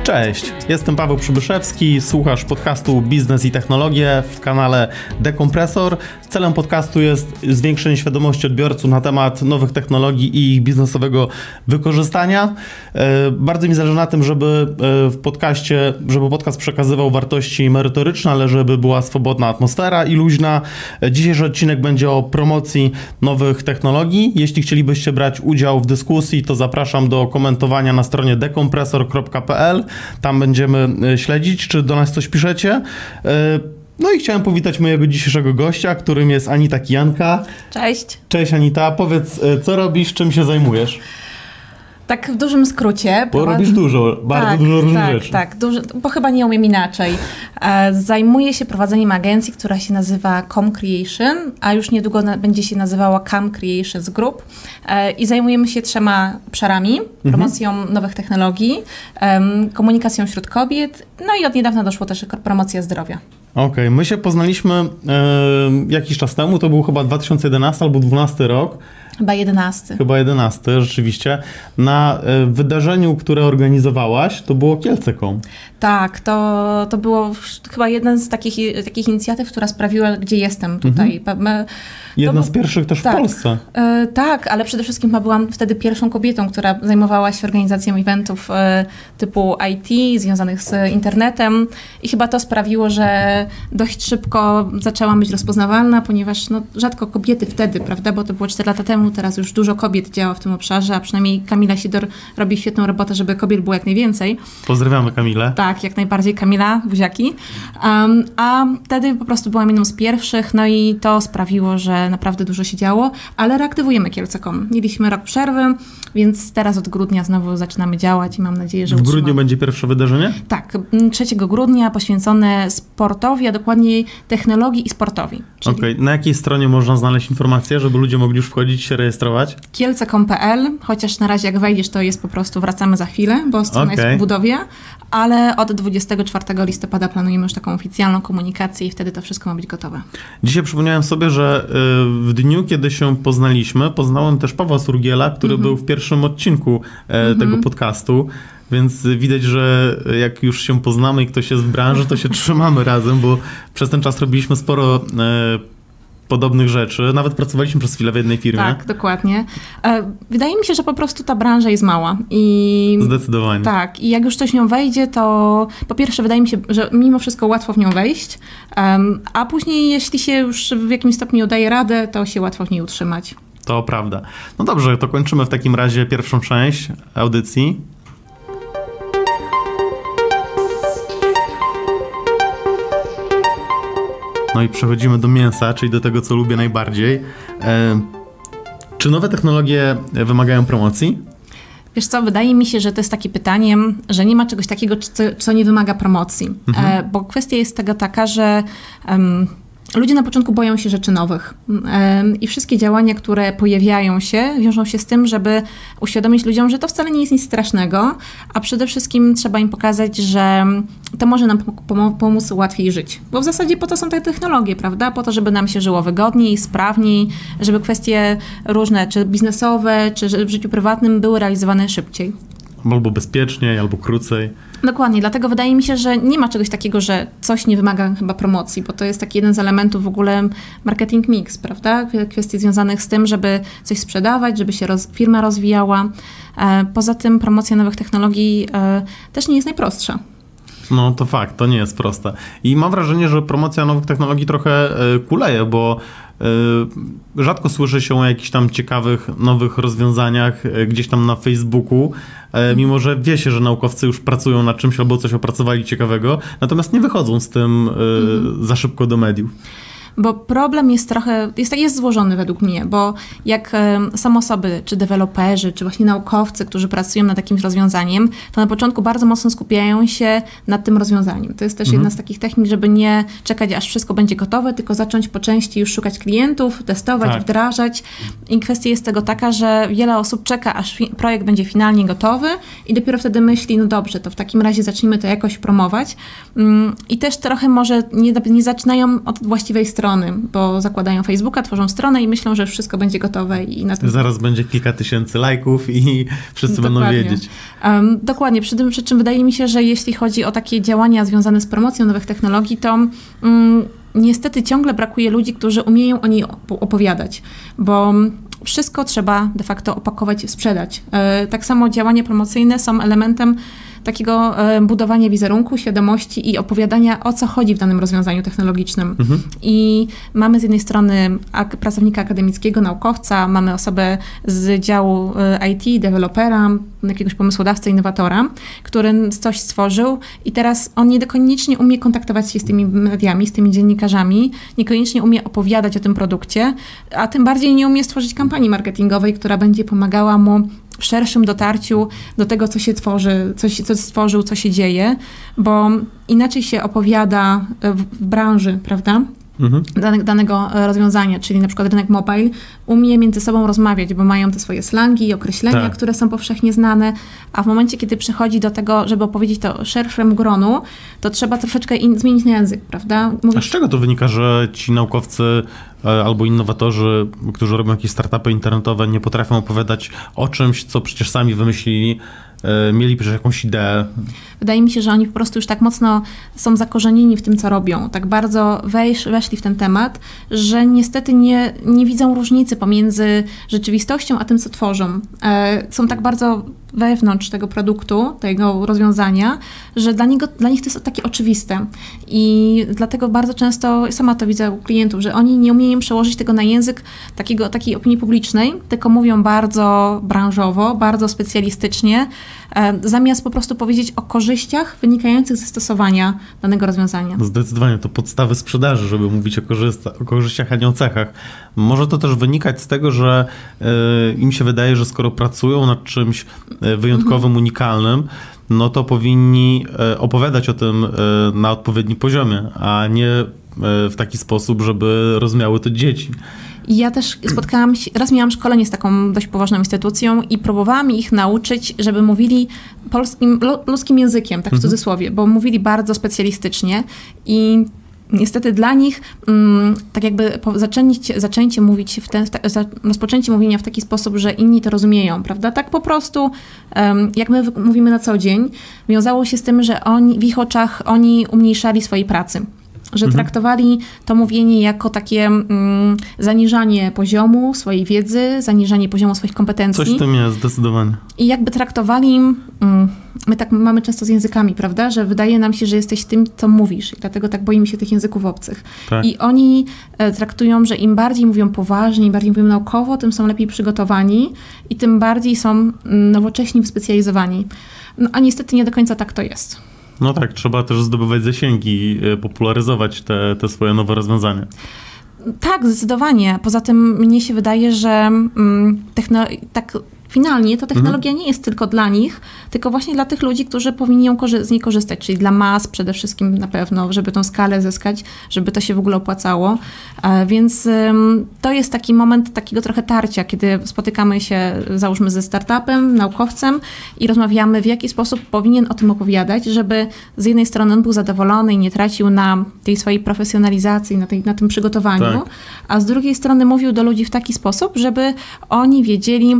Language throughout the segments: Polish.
Cześć, jestem Paweł Przybyszewski, słuchasz podcastu Biznes i Technologie w kanale Dekompresor. Celem podcastu jest zwiększenie świadomości odbiorców na temat nowych technologii i ich biznesowego wykorzystania. Bardzo mi zależy na tym, żeby podcast przekazywał wartości merytoryczne, ale żeby była swobodna atmosfera i luźna. Dzisiejszy odcinek będzie o promocji nowych technologii. Jeśli chcielibyście brać udział w dyskusji, to zapraszam do komentowania na stronie dekompresor.pl. Tam będziemy śledzić, czy do nas coś piszecie. No i chciałem powitać mojego dzisiejszego gościa, którym jest Anita Kijanka. Cześć. Cześć Anita, powiedz, co robisz, czym się zajmujesz? Tak w dużym skrócie. Bo robisz bardzo dużo różnych rzeczy. Tak, bo chyba nie umiem inaczej. Zajmuję się prowadzeniem agencji, która się nazywa Com Creation, a już niedługo będzie się nazywała Cam Creations Group i zajmujemy się 3 obszarami. Promocją nowych technologii, komunikacją wśród kobiet, no i od niedawna doszło też promocja zdrowia. Okej, my się poznaliśmy jakiś czas temu, to był chyba 2011 albo 2012 rok. Chyba 11. Chyba 11, rzeczywiście. Na wydarzeniu, które organizowałaś, to było Kielce.com. Tak, to było chyba jeden z takich inicjatyw, która sprawiła, gdzie jestem tutaj. Jedna z pierwszych też w Polsce. Tak, ale przede wszystkim byłam wtedy pierwszą kobietą, która zajmowała się organizacją eventów typu IT, związanych z internetem i chyba to sprawiło, że dość szybko zaczęłam być rozpoznawalna, ponieważ rzadko kobiety wtedy, prawda, bo to było 4 lata temu, teraz już dużo kobiet działa w tym obszarze, a przynajmniej Kamila Sidor robi świetną robotę, żeby kobiet było jak najwięcej. Pozdrawiamy Kamilę. Tak, jak najbardziej Kamila, buziaki. A wtedy po prostu byłam jedną z pierwszych, no i to sprawiło, że naprawdę dużo się działo, ale reaktywujemy Kielce.com. Mieliśmy rok przerwy, więc teraz od grudnia znowu zaczynamy działać i mam nadzieję, że W grudniu będzie pierwsze wydarzenie? Tak, 3 grudnia poświęcone sportowi, a dokładniej technologii i sportowi. Okej, na jakiej stronie można znaleźć informacje, żeby ludzie mogli już wchodzić, się rejestrować? Kielce.com.pl, chociaż na razie jak wejdziesz, to jest po prostu wracamy za chwilę, bo strona jest w budowie, ale od 24 listopada planujemy już taką oficjalną komunikację i wtedy to wszystko ma być gotowe. Dzisiaj przypomniałem sobie, że w dniu, kiedy się poznałem też Pawła Surgiela, który był w pierwszym odcinku tego podcastu. Więc widać, że jak już się poznamy i ktoś jest w branży, to się trzymamy razem, bo przez ten czas robiliśmy sporo podobnych rzeczy. Nawet pracowaliśmy przez chwilę w jednej firmie. Tak, dokładnie. Wydaje mi się, że po prostu ta branża jest mała. I zdecydowanie. Tak. I jak już coś w nią wejdzie, to po pierwsze wydaje mi się, że mimo wszystko łatwo w nią wejść, a później jeśli się już w jakimś stopniu daje radę, to się łatwo w niej utrzymać. To prawda. No dobrze, to kończymy w takim razie pierwszą część audycji. No i przechodzimy do mięsa, czyli do tego, co lubię najbardziej. Czy nowe technologie wymagają promocji? Wiesz co, wydaje mi się, że to jest takie pytanie, że nie ma czegoś takiego, co nie wymaga promocji. Bo kwestia jest tego taka, że ludzie na początku boją się rzeczy nowych i wszystkie działania, które pojawiają się, wiążą się z tym, żeby uświadomić ludziom, że to wcale nie jest nic strasznego, a przede wszystkim trzeba im pokazać, że to może nam pomóc łatwiej żyć. Bo w zasadzie po to są te technologie, prawda? Po to, żeby nam się żyło wygodniej, sprawniej, żeby kwestie różne, czy biznesowe, czy w życiu prywatnym były realizowane szybciej. Albo bezpieczniej, albo krócej. Dokładnie, dlatego wydaje mi się, że nie ma czegoś takiego, że coś nie wymaga chyba promocji, bo to jest taki jeden z elementów w ogóle marketing mix, prawda? Kwestii związanych z tym, żeby coś sprzedawać, żeby się firma rozwijała. Poza tym promocja nowych technologii też nie jest najprostsza. No to fakt, to nie jest proste. I mam wrażenie, że promocja nowych technologii trochę kuleje, bo rzadko słyszy się o jakichś tam ciekawych, nowych rozwiązaniach gdzieś tam na Facebooku, mimo że wie się, że naukowcy już pracują nad czymś albo coś opracowali ciekawego, natomiast nie wychodzą z tym za szybko do mediów. Bo problem jest trochę, jest złożony według mnie, bo jak same osoby, czy deweloperzy, czy właśnie naukowcy, którzy pracują nad jakimś rozwiązaniem, to na początku bardzo mocno skupiają się nad tym rozwiązaniem. To jest też jedna z takich technik, żeby nie czekać, aż wszystko będzie gotowe, tylko zacząć po części już szukać klientów, testować, wdrażać. I kwestia jest tego taka, że wiele osób czeka, aż projekt będzie finalnie gotowy i dopiero wtedy myśli, no dobrze, to w takim razie zacznijmy to jakoś promować. I też trochę może nie zaczynają od właściwej strony. strony, bo zakładają Facebooka, tworzą stronę i myślą, że wszystko będzie gotowe. I na tym... Zaraz będzie kilka tysięcy lajków i wszyscy będą wiedzieć. Dokładnie, przy czym wydaje mi się, że jeśli chodzi o takie działania związane z promocją nowych technologii, to niestety ciągle brakuje ludzi, którzy umieją o niej opowiadać, bo wszystko trzeba de facto opakować i sprzedać. Tak samo działania promocyjne są elementem takiego budowania wizerunku, świadomości i opowiadania, o co chodzi w danym rozwiązaniu technologicznym. I mamy z jednej strony pracownika akademickiego, naukowca, mamy osobę z działu IT, dewelopera, jakiegoś pomysłodawcę, innowatora, który coś stworzył i teraz on niekoniecznie umie kontaktować się z tymi mediami, z tymi dziennikarzami, niekoniecznie umie opowiadać o tym produkcie, a tym bardziej nie umie stworzyć kampanii marketingowej, która będzie pomagała mu w szerszym dotarciu do tego, co się tworzy, co stworzył, co się dzieje, bo inaczej się opowiada w branży, prawda? Danego rozwiązania, czyli na przykład rynek mobile umie między sobą rozmawiać, bo mają te swoje slangi, określenia, które są powszechnie znane, a w momencie, kiedy przychodzi do tego, żeby opowiedzieć to szerszemu gronu, to trzeba troszeczkę zmienić na język, prawda? A z czego to wynika, że ci naukowcy albo innowatorzy, którzy robią jakieś startupy internetowe, nie potrafią opowiadać o czymś, co przecież sami wymyślili, mieli przecież jakąś ideę? Wydaje mi się, że oni po prostu już tak mocno są zakorzenieni w tym, co robią. Tak bardzo weszli w ten temat, że niestety nie widzą różnicy pomiędzy rzeczywistością, a tym, co tworzą. Są tak bardzo wewnątrz tego produktu, tego rozwiązania, że dla nich to jest takie oczywiste. I dlatego bardzo często, sama to widzę u klientów, że oni nie umieją przełożyć tego na język takiej opinii publicznej, tylko mówią bardzo branżowo, bardzo specjalistycznie, zamiast po prostu powiedzieć o korzyściach wynikających ze stosowania danego rozwiązania. Zdecydowanie, to podstawy sprzedaży, żeby mówić o korzyściach, a nie o cechach. Może to też wynikać z tego, że im się wydaje, że skoro pracują nad czymś wyjątkowym, unikalnym, no to powinni opowiadać o tym na odpowiednim poziomie, a nie w taki sposób, żeby rozumiały to dzieci. Ja też raz miałam szkolenie z taką dość poważną instytucją i próbowałam ich nauczyć, żeby mówili ludzkim językiem, tak w cudzysłowie, bo mówili bardzo specjalistycznie i niestety dla nich tak jakby zaczęcie mówić rozpoczęcie mówienia w taki sposób, że inni to rozumieją, prawda? Tak po prostu, jak my mówimy na co dzień, wiązało się z tym, że w ich oczach oni umniejszali swojej pracy. Że traktowali to mówienie jako takie zaniżanie poziomu swojej wiedzy, zaniżanie poziomu swoich kompetencji. Coś w tym jest, zdecydowanie. I jakby traktowali, my tak mamy często z językami, prawda, że wydaje nam się, że jesteś tym, co mówisz i dlatego tak boimy się tych języków obcych. Tak. I oni traktują, że im bardziej mówią poważnie, im bardziej mówią naukowo, tym są lepiej przygotowani i tym bardziej są nowocześni, wyspecjalizowani. No, a niestety nie do końca tak to jest. No tak, trzeba też zdobywać zasięgi, popularyzować te swoje nowe rozwiązania. Tak, zdecydowanie. Poza tym mnie się wydaje, że finalnie to technologia nie jest tylko dla nich, tylko właśnie dla tych ludzi, którzy powinni z niej korzystać, czyli dla mas przede wszystkim na pewno, żeby tą skalę zyskać, żeby to się w ogóle opłacało. Więc to jest taki moment takiego trochę tarcia, kiedy spotykamy się, załóżmy, ze startupem, naukowcem i rozmawiamy, w jaki sposób powinien o tym opowiadać, żeby z jednej strony on był zadowolony i nie tracił na tej swojej profesjonalizacji, na tym przygotowaniu, tak. A z drugiej strony mówił do ludzi w taki sposób, żeby oni wiedzieli,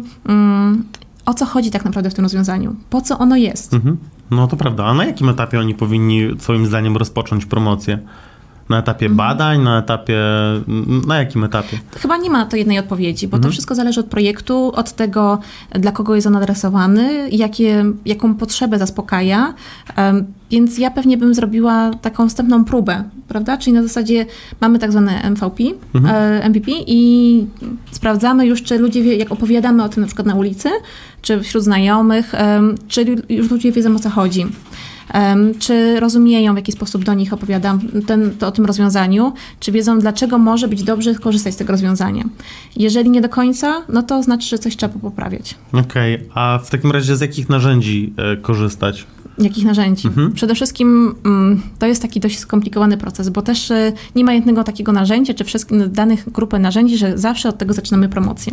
o co chodzi tak naprawdę w tym rozwiązaniu, po co ono jest. No to prawda. A na jakim etapie oni powinni, twoim zdaniem, rozpocząć promocję? Na etapie badań, na jakim etapie? Chyba nie ma na to jednej odpowiedzi, bo to wszystko zależy od projektu, od tego, dla kogo jest on adresowany, jaką potrzebę zaspokaja. Więc ja pewnie bym zrobiła taką wstępną próbę, prawda? Czyli na zasadzie mamy tak zwane MVP i sprawdzamy już, czy ludzie, jak opowiadamy o tym na przykład na ulicy, czy wśród znajomych, czy już ludzie wiedzą, o co chodzi. Czy rozumieją, w jaki sposób do nich opowiadam o tym rozwiązaniu, czy wiedzą, dlaczego może być dobrze korzystać z tego rozwiązania. Jeżeli nie do końca, no to znaczy, że coś trzeba poprawiać. Okej, a w takim razie z jakich narzędzi korzystać? Jakich narzędzi? Przede wszystkim to jest taki dość skomplikowany proces, bo też nie ma jednego takiego narzędzia, czy danych grupy narzędzi, że zawsze od tego zaczynamy promocję.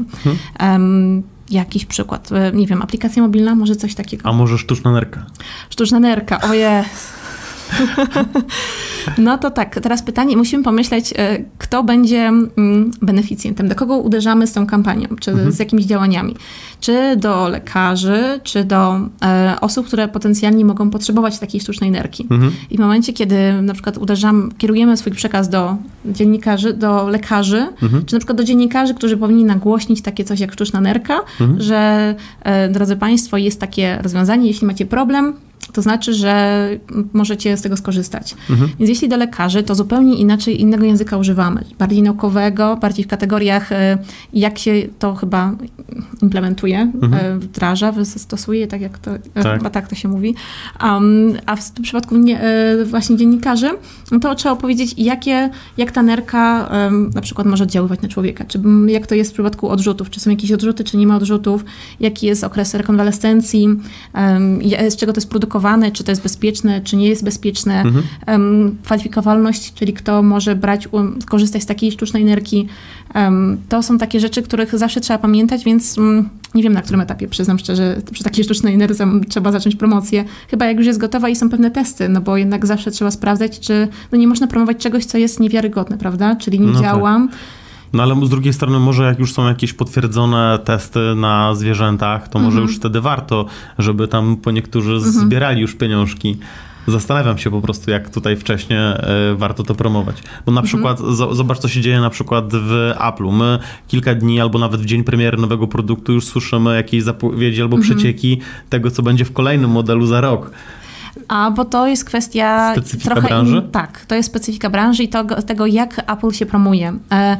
Jakiś przykład, nie wiem, aplikacja mobilna, może coś takiego. A może sztuczna nerka? Sztuczna nerka, ojej. No to tak, teraz pytanie, musimy pomyśleć, kto będzie beneficjentem, do kogo uderzamy z tą kampanią, czy z jakimiś działaniami. Czy do lekarzy, czy do osób, które potencjalnie mogą potrzebować takiej sztucznej nerki. I w momencie, kiedy na przykład kierujemy swój przekaz do dziennikarzy, do lekarzy, czy na przykład do dziennikarzy, którzy powinni nagłośnić takie coś jak sztuczna nerka, że drodzy Państwo, jest takie rozwiązanie, jeśli macie problem, to znaczy, że możecie z tego skorzystać. Więc jeśli do lekarzy, to zupełnie inaczej, innego języka używamy. Bardziej naukowego, bardziej w kategoriach, jak się to chyba implementuje, wdraża, stosuje, tak jak to, chyba tak to się mówi. A w przypadku właśnie dziennikarzy, no to trzeba powiedzieć, jak ta nerka na przykład może oddziaływać na człowieka. Czy jak to jest w przypadku odrzutów, czy są jakieś odrzuty, czy nie ma odrzutów, jaki jest okres rekonwalescencji, z czego to jest produkowane, czy to jest bezpieczne, czy nie jest bezpieczne, kwalifikowalność, czyli kto może korzystać z takiej sztucznej nerki. To są takie rzeczy, których zawsze trzeba pamiętać, więc nie wiem, na którym etapie, przyznam szczerze, przy takiej sztucznej nerce trzeba zacząć promocję. Chyba jak już jest gotowa i są pewne testy, no bo jednak zawsze trzeba sprawdzać, czy nie można promować czegoś, co jest niewiarygodne, prawda? Czyli nie działa. Tak. No ale z drugiej strony może jak już są jakieś potwierdzone testy na zwierzętach, to może już wtedy warto, żeby tam niektórzy zbierali już pieniążki. Zastanawiam się po prostu, jak tutaj wcześniej warto to promować. Bo na przykład zobacz, co się dzieje na przykład w Apple'u. My kilka dni albo nawet w dzień premiery nowego produktu już słyszymy jakieś zapowiedzi albo przecieki tego, co będzie w kolejnym modelu za rok. Bo to jest kwestia specyfika branży? Tak, to jest specyfika branży i tego, jak Apple się promuje.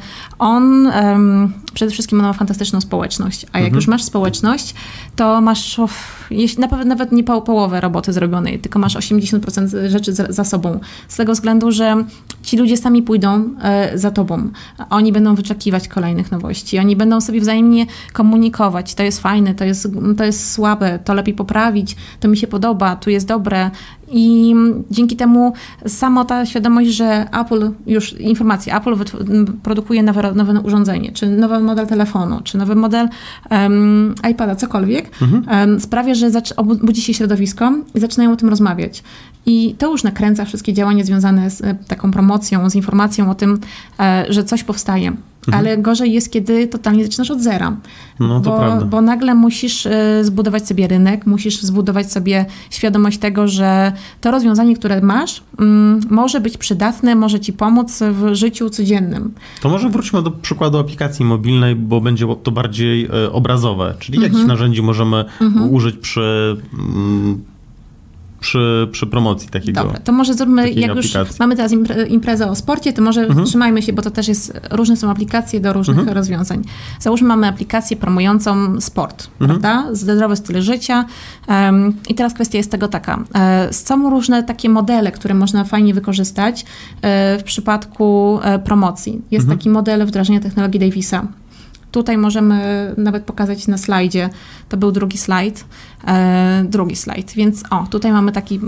Przede wszystkim ma fantastyczną społeczność, a jak już masz społeczność, to masz nawet nie połowę roboty zrobionej, tylko masz 80% rzeczy za sobą. Z tego względu, że ci ludzie sami pójdą za tobą. Oni będą wyczekiwać kolejnych nowości. Oni będą sobie wzajemnie komunikować. To jest fajne, to jest słabe, to lepiej poprawić, to mi się podoba, tu jest dobre. I dzięki temu sama ta świadomość, że Apple produkuje nowe urządzenie, czy nowy model telefonu, czy nowy model iPada, cokolwiek, sprawia, że budzi się środowisko i zaczynają o tym rozmawiać. I to już nakręca wszystkie działania związane z taką promocją, z informacją o tym, że coś powstaje. Ale gorzej jest, kiedy totalnie zaczynasz od zera. No, to prawda. Bo nagle musisz zbudować sobie rynek, musisz zbudować sobie świadomość tego, że to rozwiązanie, które masz, może być przydatne, może ci pomóc w życiu codziennym. To może wróćmy do przykładu aplikacji mobilnej, bo będzie to bardziej obrazowe. Czyli jakich narzędzi możemy użyć przy promocji takiego. Dobra, to może zróbmy, jak aplikacji. Już mamy teraz imprezę o sporcie, to może trzymajmy się, bo to też jest, różne są aplikacje do różnych rozwiązań. Załóżmy, mamy aplikację promującą sport, prawda? Zdrowy styl życia. I teraz kwestia jest tego taka. Są różne takie modele, które można fajnie wykorzystać w przypadku promocji. Jest taki model wdrażania technologii Davisa. Tutaj możemy nawet pokazać na slajdzie. To był drugi slajd. Więc tutaj mamy taki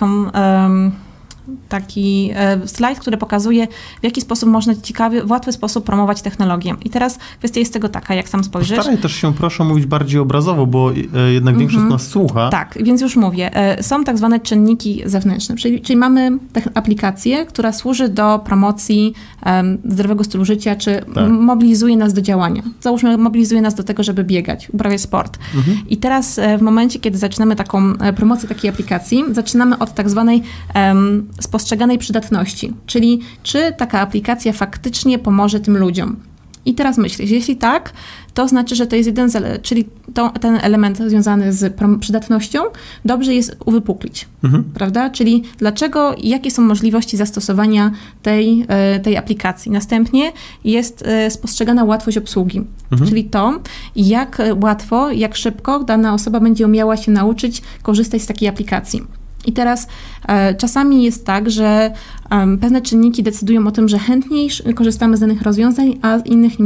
slajd, który pokazuje, w jaki sposób można w łatwy sposób promować technologię. I teraz kwestia jest tego taka, jak sam spojrzysz. Staraj też się, proszę, mówić bardziej obrazowo, bo jednak większość nas słucha. Tak, więc już mówię. Są tak zwane czynniki zewnętrzne, czyli mamy aplikację, która służy do promocji zdrowego stylu życia, czy mobilizuje nas do działania. Załóżmy, mobilizuje nas do tego, żeby biegać, uprawiać sport. I teraz w momencie, kiedy zaczynamy taką promocję takiej aplikacji, zaczynamy od tak zwanej spostrzeganej przydatności, czyli czy taka aplikacja faktycznie pomoże tym ludziom. I teraz myślisz, jeśli tak, to znaczy, że to jest czyli ten element związany z przydatnością, dobrze jest uwypuklić, prawda? Czyli dlaczego, jakie są możliwości zastosowania tej aplikacji. Następnie jest spostrzegana łatwość obsługi, czyli to, jak łatwo, jak szybko dana osoba będzie umiała się nauczyć korzystać z takiej aplikacji. I teraz czasami jest tak, że pewne czynniki decydują o tym, że chętniej korzystamy z danych rozwiązań, a innych mniej.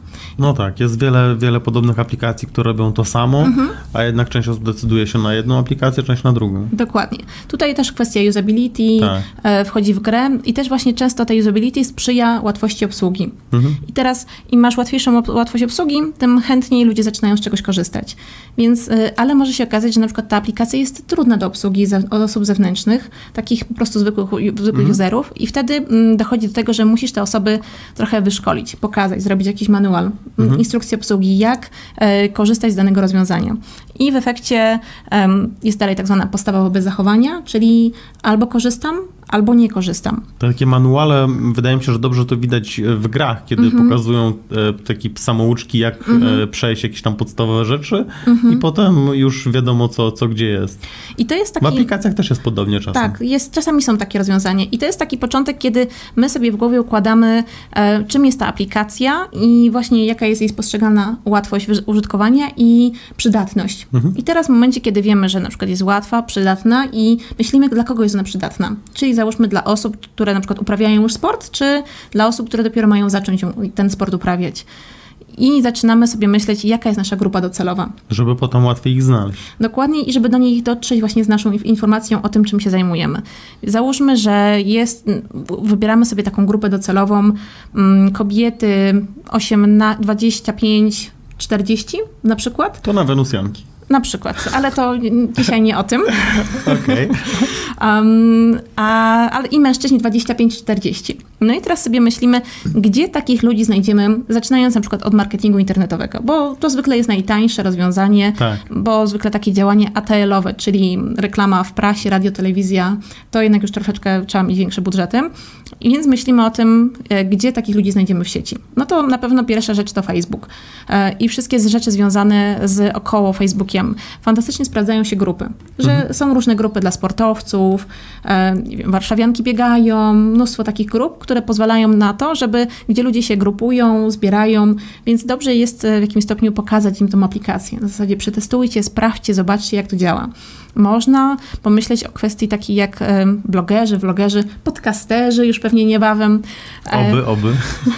No tak, jest wiele podobnych aplikacji, które robią to samo, a jednak część osób decyduje się na jedną aplikację, część na drugą. Dokładnie. Tutaj też kwestia usability wchodzi w grę i też właśnie często ta usability sprzyja łatwości obsługi. I teraz im masz łatwiejszą łatwość obsługi, tym chętniej ludzie zaczynają z czegoś korzystać. Więc, ale może się okazać, że na przykład ta aplikacja jest trudna do obsługi od osób zewnętrznych, takich po prostu zwykłych userów i wtedy dochodzi do tego, że musisz te osoby trochę wyszkolić, pokazać, zrobić jakiś manual, instrukcję obsługi, jak korzystać z danego rozwiązania. I w efekcie jest dalej tak zwana postawa wobec zachowania, czyli albo korzystam, albo nie korzystam. Takie manuale, wydaje mi się, że dobrze to widać w grach, kiedy pokazują takie samouczki, jak przejść jakieś tam podstawowe rzeczy i potem już wiadomo, co gdzie jest. I to jest taki... W aplikacjach też jest podobnie czasem. Tak, czasami są takie rozwiązania. I to jest taki początek, kiedy my sobie w głowie układamy, czym jest ta aplikacja i właśnie jaka jest jej postrzegana łatwość użytkowania i przydatność. I teraz w momencie, kiedy wiemy, że na przykład jest łatwa, przydatna i myślimy, dla kogo jest ona przydatna. Czyli załóżmy dla osób, które na przykład uprawiają już sport, czy dla osób, które dopiero mają zacząć ten sport uprawiać. I zaczynamy sobie myśleć, jaka jest nasza grupa docelowa. Żeby potem łatwiej ich znaleźć. Dokładnie i żeby do nich dotrzeć właśnie z naszą informacją o tym, czym się zajmujemy. Załóżmy, że wybieramy sobie taką grupę docelową kobiety 25, 40 na przykład. To na wenusjanki. Na przykład, ale to dzisiaj nie o tym. Okej. Ale i mężczyźni 25-40. No i teraz sobie myślimy, gdzie takich ludzi znajdziemy, zaczynając na przykład od marketingu internetowego, bo to zwykle jest najtańsze rozwiązanie, bo zwykle takie działanie ATL-owe, czyli reklama w prasie, radio, telewizja, to jednak już troszeczkę trzeba mieć większe budżety. I więc myślimy o tym, gdzie takich ludzi znajdziemy w sieci. No to na pewno pierwsza rzecz to Facebook. I wszystkie rzeczy związane z około Facebookiem. Fantastycznie sprawdzają się grupy, że są różne grupy dla sportowców, nie wiem, warszawianki biegają, mnóstwo takich grup, które pozwalają na to, gdzie ludzie się grupują, zbierają, więc dobrze jest w jakimś stopniu pokazać im tą aplikację. Na zasadzie przetestujcie, sprawdźcie, zobaczcie, jak to działa. Można pomyśleć o kwestii takiej jak vlogerzy, podcasterzy już pewnie niebawem. Oby.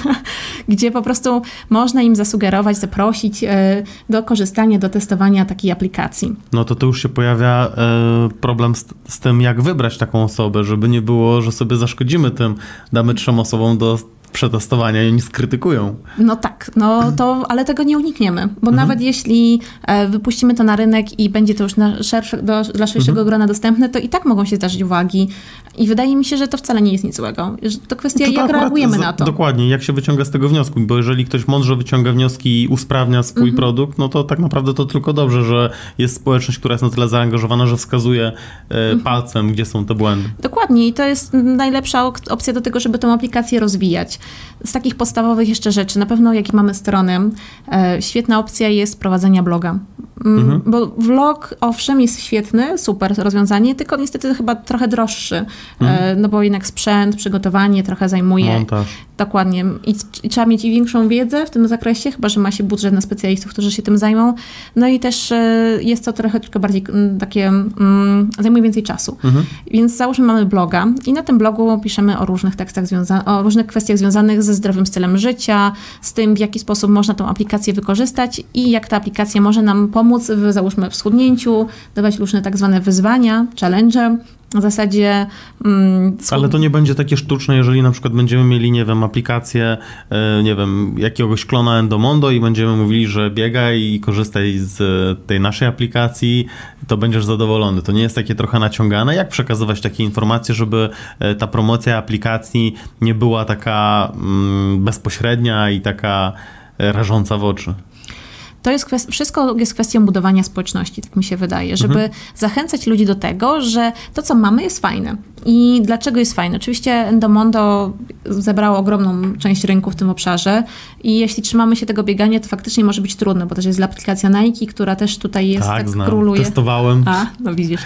Gdzie po prostu można im zasugerować, zaprosić do korzystania, do testowania takiej aplikacji. No to już się pojawia problem z tym, jak wybrać taką osobę, żeby nie było, że sobie zaszkodzimy tym, damy 3 osobom do przetestowania i oni skrytykują. No tak, ale tego nie unikniemy, bo nawet jeśli wypuścimy to na rynek i będzie to już dla szerszego grona dostępne, to i tak mogą się zdarzyć uwagi i wydaje mi się, że to wcale nie jest nic złego. To kwestia, jak reagujemy na to. Dokładnie, jak się wyciąga z tego wniosku, bo jeżeli ktoś mądrze wyciąga wnioski i usprawnia swój produkt, no to tak naprawdę to tylko dobrze, że jest społeczność, która jest na tyle zaangażowana, że wskazuje palcem, gdzie są te błędy. Dokładnie i to jest najlepsza opcja do tego, żeby tę aplikację rozwijać. Z takich podstawowych jeszcze rzeczy, na pewno jak mamy stronę, świetna opcja jest prowadzenia bloga. Bo vlog, owszem, jest świetny, super rozwiązanie, tylko niestety chyba trochę droższy, no bo jednak sprzęt, przygotowanie trochę zajmuje. Montaż. Dokładnie. I trzeba mieć większą wiedzę w tym zakresie, chyba że ma się budżet na specjalistów, którzy się tym zajmą. No i też jest to troszeczkę bardziej takie, zajmuje więcej czasu. Więc załóżmy, mamy bloga i na tym blogu piszemy o różnych tekstach o różnych kwestiach związanych ze zdrowym stylem życia, z tym, w jaki sposób można tą aplikację wykorzystać i jak ta aplikacja może nam pomóc załóżmy w schudnięciu, dawać różne tak zwane wyzwania, challenge. W zasadzie... Ale to nie będzie takie sztuczne, jeżeli na przykład będziemy mieli, nie wiem, aplikację, nie wiem, jakiegoś klona Endomondo i będziemy mówili, że biegaj i korzystaj z tej naszej aplikacji, to będziesz zadowolony. To nie jest takie trochę naciągane. Jak przekazywać takie informacje, żeby ta promocja aplikacji nie była taka bezpośrednia i taka rażąca w oczy? To jest wszystko jest kwestią budowania społeczności, tak mi się wydaje, żeby zachęcać ludzi do tego, że to, co mamy, jest fajne. I dlaczego jest fajne? Oczywiście Endomondo zebrało ogromną część rynku w tym obszarze i jeśli trzymamy się tego biegania, to faktycznie może być trudno, bo też jest aplikacja Nike, która też tutaj jest, tak króluje. Testowałem. No widzisz.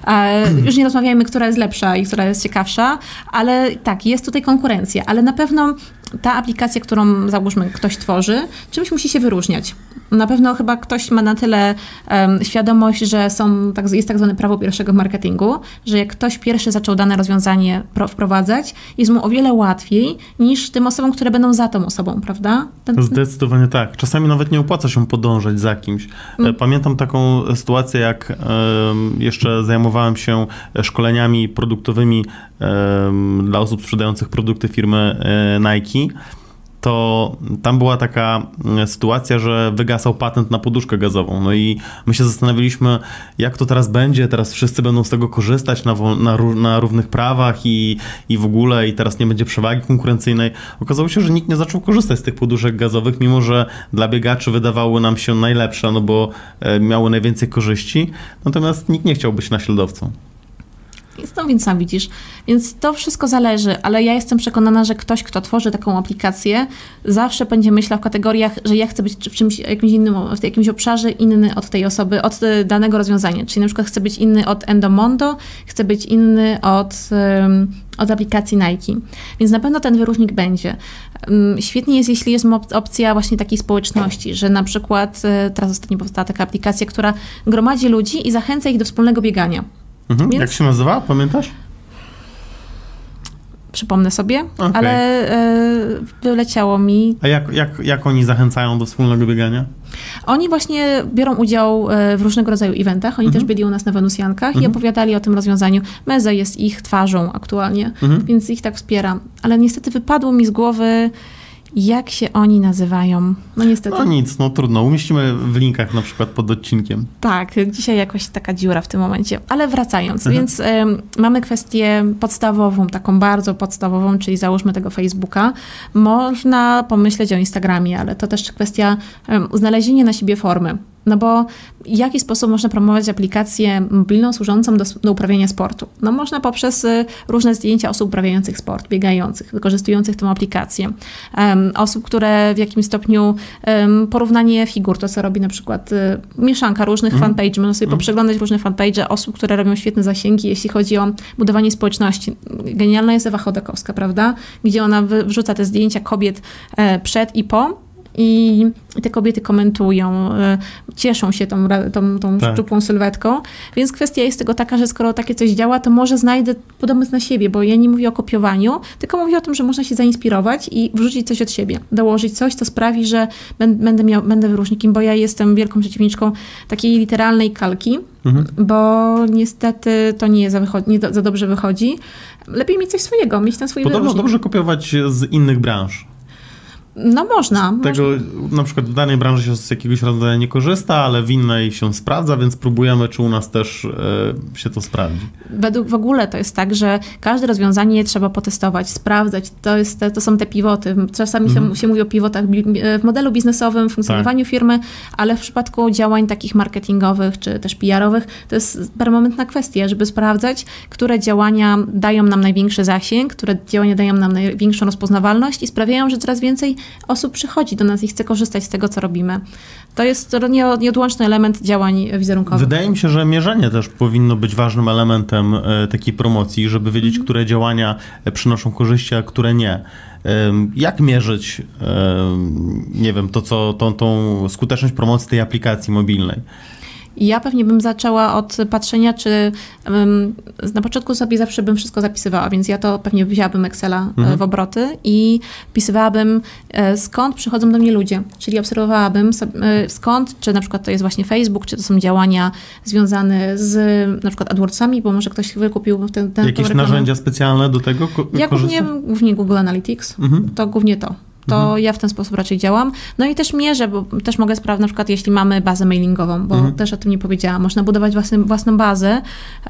Już nie rozmawiajmy, która jest lepsza i która jest ciekawsza, ale tak, jest tutaj konkurencja, ale na pewno ta aplikacja, którą załóżmy ktoś tworzy, czymś musi się wyróżniać. Na pewno chyba ktoś ma na tyle świadomość, że jest tak zwane prawo pierwszego w marketingu, że jak ktoś pierwszy zaczął dane rozwiązanie wprowadzać, jest mu o wiele łatwiej niż tym osobom, które będą za tą osobą, prawda? Zdecydowanie tak. Czasami nawet nie opłaca się podążać za kimś. Pamiętam taką sytuację, jak jeszcze zajmowałem się szkoleniami produktowymi dla osób sprzedających produkty firmy Nike. To tam była taka sytuacja, że wygasał patent na poduszkę gazową. No i my się zastanowiliśmy, jak to teraz będzie. Teraz wszyscy będą z tego korzystać na równych prawach i w ogóle i teraz nie będzie przewagi konkurencyjnej. Okazało się, że nikt nie zaczął korzystać z tych poduszek gazowych, mimo że dla biegaczy wydawały nam się najlepsze, no bo miały najwięcej korzyści. Natomiast nikt nie chciał być naśladowcą. Więc sam widzisz. Więc to wszystko zależy, ale ja jestem przekonana, że ktoś, kto tworzy taką aplikację, zawsze będzie myślał w kategoriach, że ja chcę być w czymś jakimś innym, w jakimś obszarze inny od tej osoby, od danego rozwiązania. Czyli na przykład chcę być inny od Endomondo, chcę być inny od aplikacji Nike. Więc na pewno ten wyróżnik będzie. Świetnie jest, jeśli jest opcja właśnie takiej społeczności, że na przykład teraz ostatnio powstała taka aplikacja, która gromadzi ludzi i zachęca ich do wspólnego biegania. Więc... Jak się nazywa? Pamiętasz? Przypomnę sobie, ale wyleciało mi. A jak oni zachęcają do wspólnego biegania? Oni właśnie biorą udział w różnego rodzaju eventach. Oni też byli u nas na Wenusjankach i opowiadali o tym rozwiązaniu. Meze jest ich twarzą aktualnie, więc ich tak wspieram. Ale niestety wypadło mi z głowy, jak się oni nazywają. No niestety. No nic, no trudno. Umieścimy w linkach na przykład pod odcinkiem. Tak, dzisiaj jakoś taka dziura w tym momencie. Ale wracając, więc mamy kwestię podstawową, taką bardzo podstawową, czyli załóżmy tego Facebooka. Można pomyśleć o Instagramie, ale to też kwestia znalezienia na siebie formy. No bo w jaki sposób można promować aplikację mobilną służącą do uprawiania sportu? No można poprzez różne zdjęcia osób uprawiających sport, biegających, wykorzystujących tę aplikację. Osób, które w jakimś stopniu porównanie figur, to co robi na przykład mieszanka różnych fanpage'ów. Można sobie poprzeglądać różne fanpage'e osób, które robią świetne zasięgi, jeśli chodzi o budowanie społeczności. Genialna jest Ewa Chodakowska, prawda? Gdzie ona wrzuca te zdjęcia kobiet przed i po. I te kobiety komentują, cieszą się tą tak. szczupłą sylwetką. Więc kwestia jest tego taka, że skoro takie coś działa, to może znajdę pomysł na siebie, bo ja nie mówię o kopiowaniu, tylko mówię o tym, że można się zainspirować i wrzucić coś od siebie. Dołożyć coś, co sprawi, że będę wyróżnikiem, bo ja jestem wielką przeciwniczką takiej literalnej kalki, bo niestety to nie za dobrze wychodzi. Lepiej mieć coś swojego, mieć ten swój wyróżnik. Dobrze kopiować z innych branż. No można. Tego na przykład w danej branży się z jakiegoś rodzaju nie korzysta, ale w innej się sprawdza, więc próbujemy, czy u nas też się to sprawdzi. W ogóle to jest tak, że każde rozwiązanie trzeba potestować, sprawdzać. To są te pivoty. Czasami się mówi o pivotach w modelu biznesowym, w funkcjonowaniu firmy, ale w przypadku działań takich marketingowych, czy też PR-owych, to jest permanentna kwestia, żeby sprawdzać, które działania dają nam największy zasięg, które działania dają nam największą rozpoznawalność i sprawiają, że coraz więcej osób przychodzi do nas i chce korzystać z tego, co robimy. To jest nieodłączny element działań wizerunkowych. Wydaje mi się, że mierzenie też powinno być ważnym elementem takiej promocji, żeby wiedzieć, które działania przynoszą korzyści, a które nie. Jak mierzyć, nie wiem, tą skuteczność promocji tej aplikacji mobilnej? Ja pewnie bym zaczęła od patrzenia, czy na początku sobie zawsze bym wszystko zapisywała, więc ja to pewnie wzięłabym Excela w obroty i wpisywałabym, skąd przychodzą do mnie ludzie. Czyli obserwowałabym skąd, czy na przykład to jest właśnie Facebook, czy to są działania związane z na przykład AdWordsami, bo może ktoś wykupił ten jakieś narzędzia specjalne do tego? Ja głównie Google Analytics, to głównie to. To ja w ten sposób raczej działam. No i też mierzę, bo też mogę sprawdzić, na przykład jeśli mamy bazę mailingową, bo też o tym nie powiedziałam. Można budować własną bazę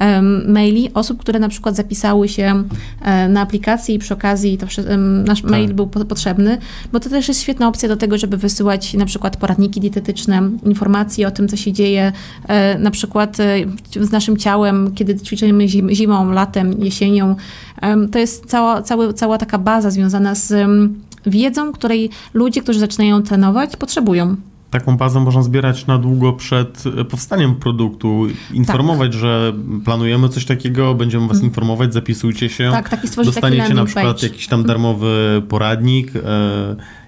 maili osób, które na przykład zapisały się na aplikacji i przy okazji nasz mail był potrzebny, bo to też jest świetna opcja do tego, żeby wysyłać na przykład poradniki dietetyczne, informacje o tym, co się dzieje na przykład z naszym ciałem, kiedy ćwiczymy zimą, latem, jesienią. To jest cała taka baza związana z wiedzą, której ludzie, którzy zaczynają trenować, potrzebują. Taką bazę można zbierać na długo przed powstaniem produktu. Informować, że planujemy coś takiego, będziemy was informować, zapisujcie się. Tak, dostaniecie taki na przykład jakiś tam darmowy poradnik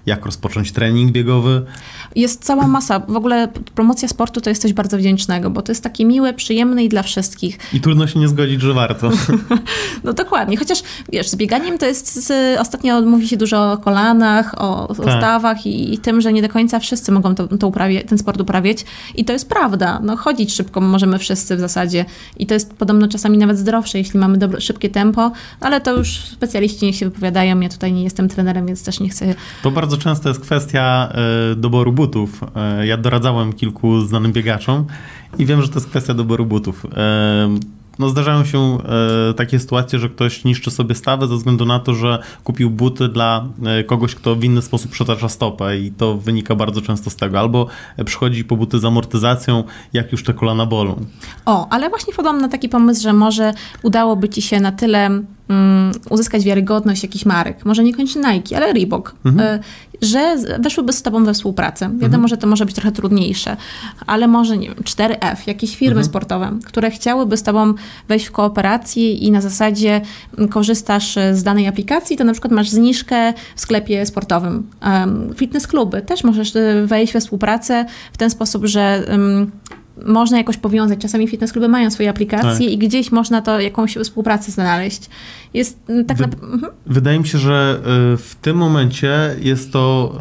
jak rozpocząć trening biegowy. Jest cała masa. W ogóle promocja sportu to jest coś bardzo wdzięcznego, bo to jest takie miłe, przyjemne i dla wszystkich. I trudno się nie zgodzić, że warto. No dokładnie. Chociaż wiesz, z bieganiem to jest... Ostatnio mówi się dużo o kolanach, o stawach i tym, że nie do końca wszyscy mogą ten sport uprawiać. I to jest prawda. No chodzić szybko możemy wszyscy w zasadzie. I to jest podobno czasami nawet zdrowsze, jeśli mamy szybkie tempo, ale to już specjaliści niech się wypowiadają. Ja tutaj nie jestem trenerem, więc też nie chcę... To bardzo często jest kwestia doboru butów. Ja doradzałem kilku znanym biegaczom i wiem, że to jest kwestia doboru butów. No zdarzają się takie sytuacje, że ktoś niszczy sobie stawę ze względu na to, że kupił buty dla kogoś, kto w inny sposób przetacza stopę i to wynika bardzo często z tego. Albo przychodzi po buty z amortyzacją, jak już te kolana bolą. Ale właśnie podam na taki pomysł, że może udałoby ci się na tyle uzyskać wiarygodność jakichś marek, może niekoniecznie Nike, ale Reebok, że weszłyby z tobą we współpracę. Wiadomo, że to może być trochę trudniejsze, ale może, nie wiem, 4F, jakieś firmy sportowe, które chciałyby z tobą wejść w kooperację i na zasadzie korzystasz z danej aplikacji, to na przykład masz zniżkę w sklepie sportowym. Fitness kluby też możesz wejść we współpracę w ten sposób, że można jakoś powiązać. Czasami fitness kluby mają swoje aplikacje i gdzieś można to jakąś współpracę znaleźć. Jest tak Wydaje mi się, że w tym momencie jest to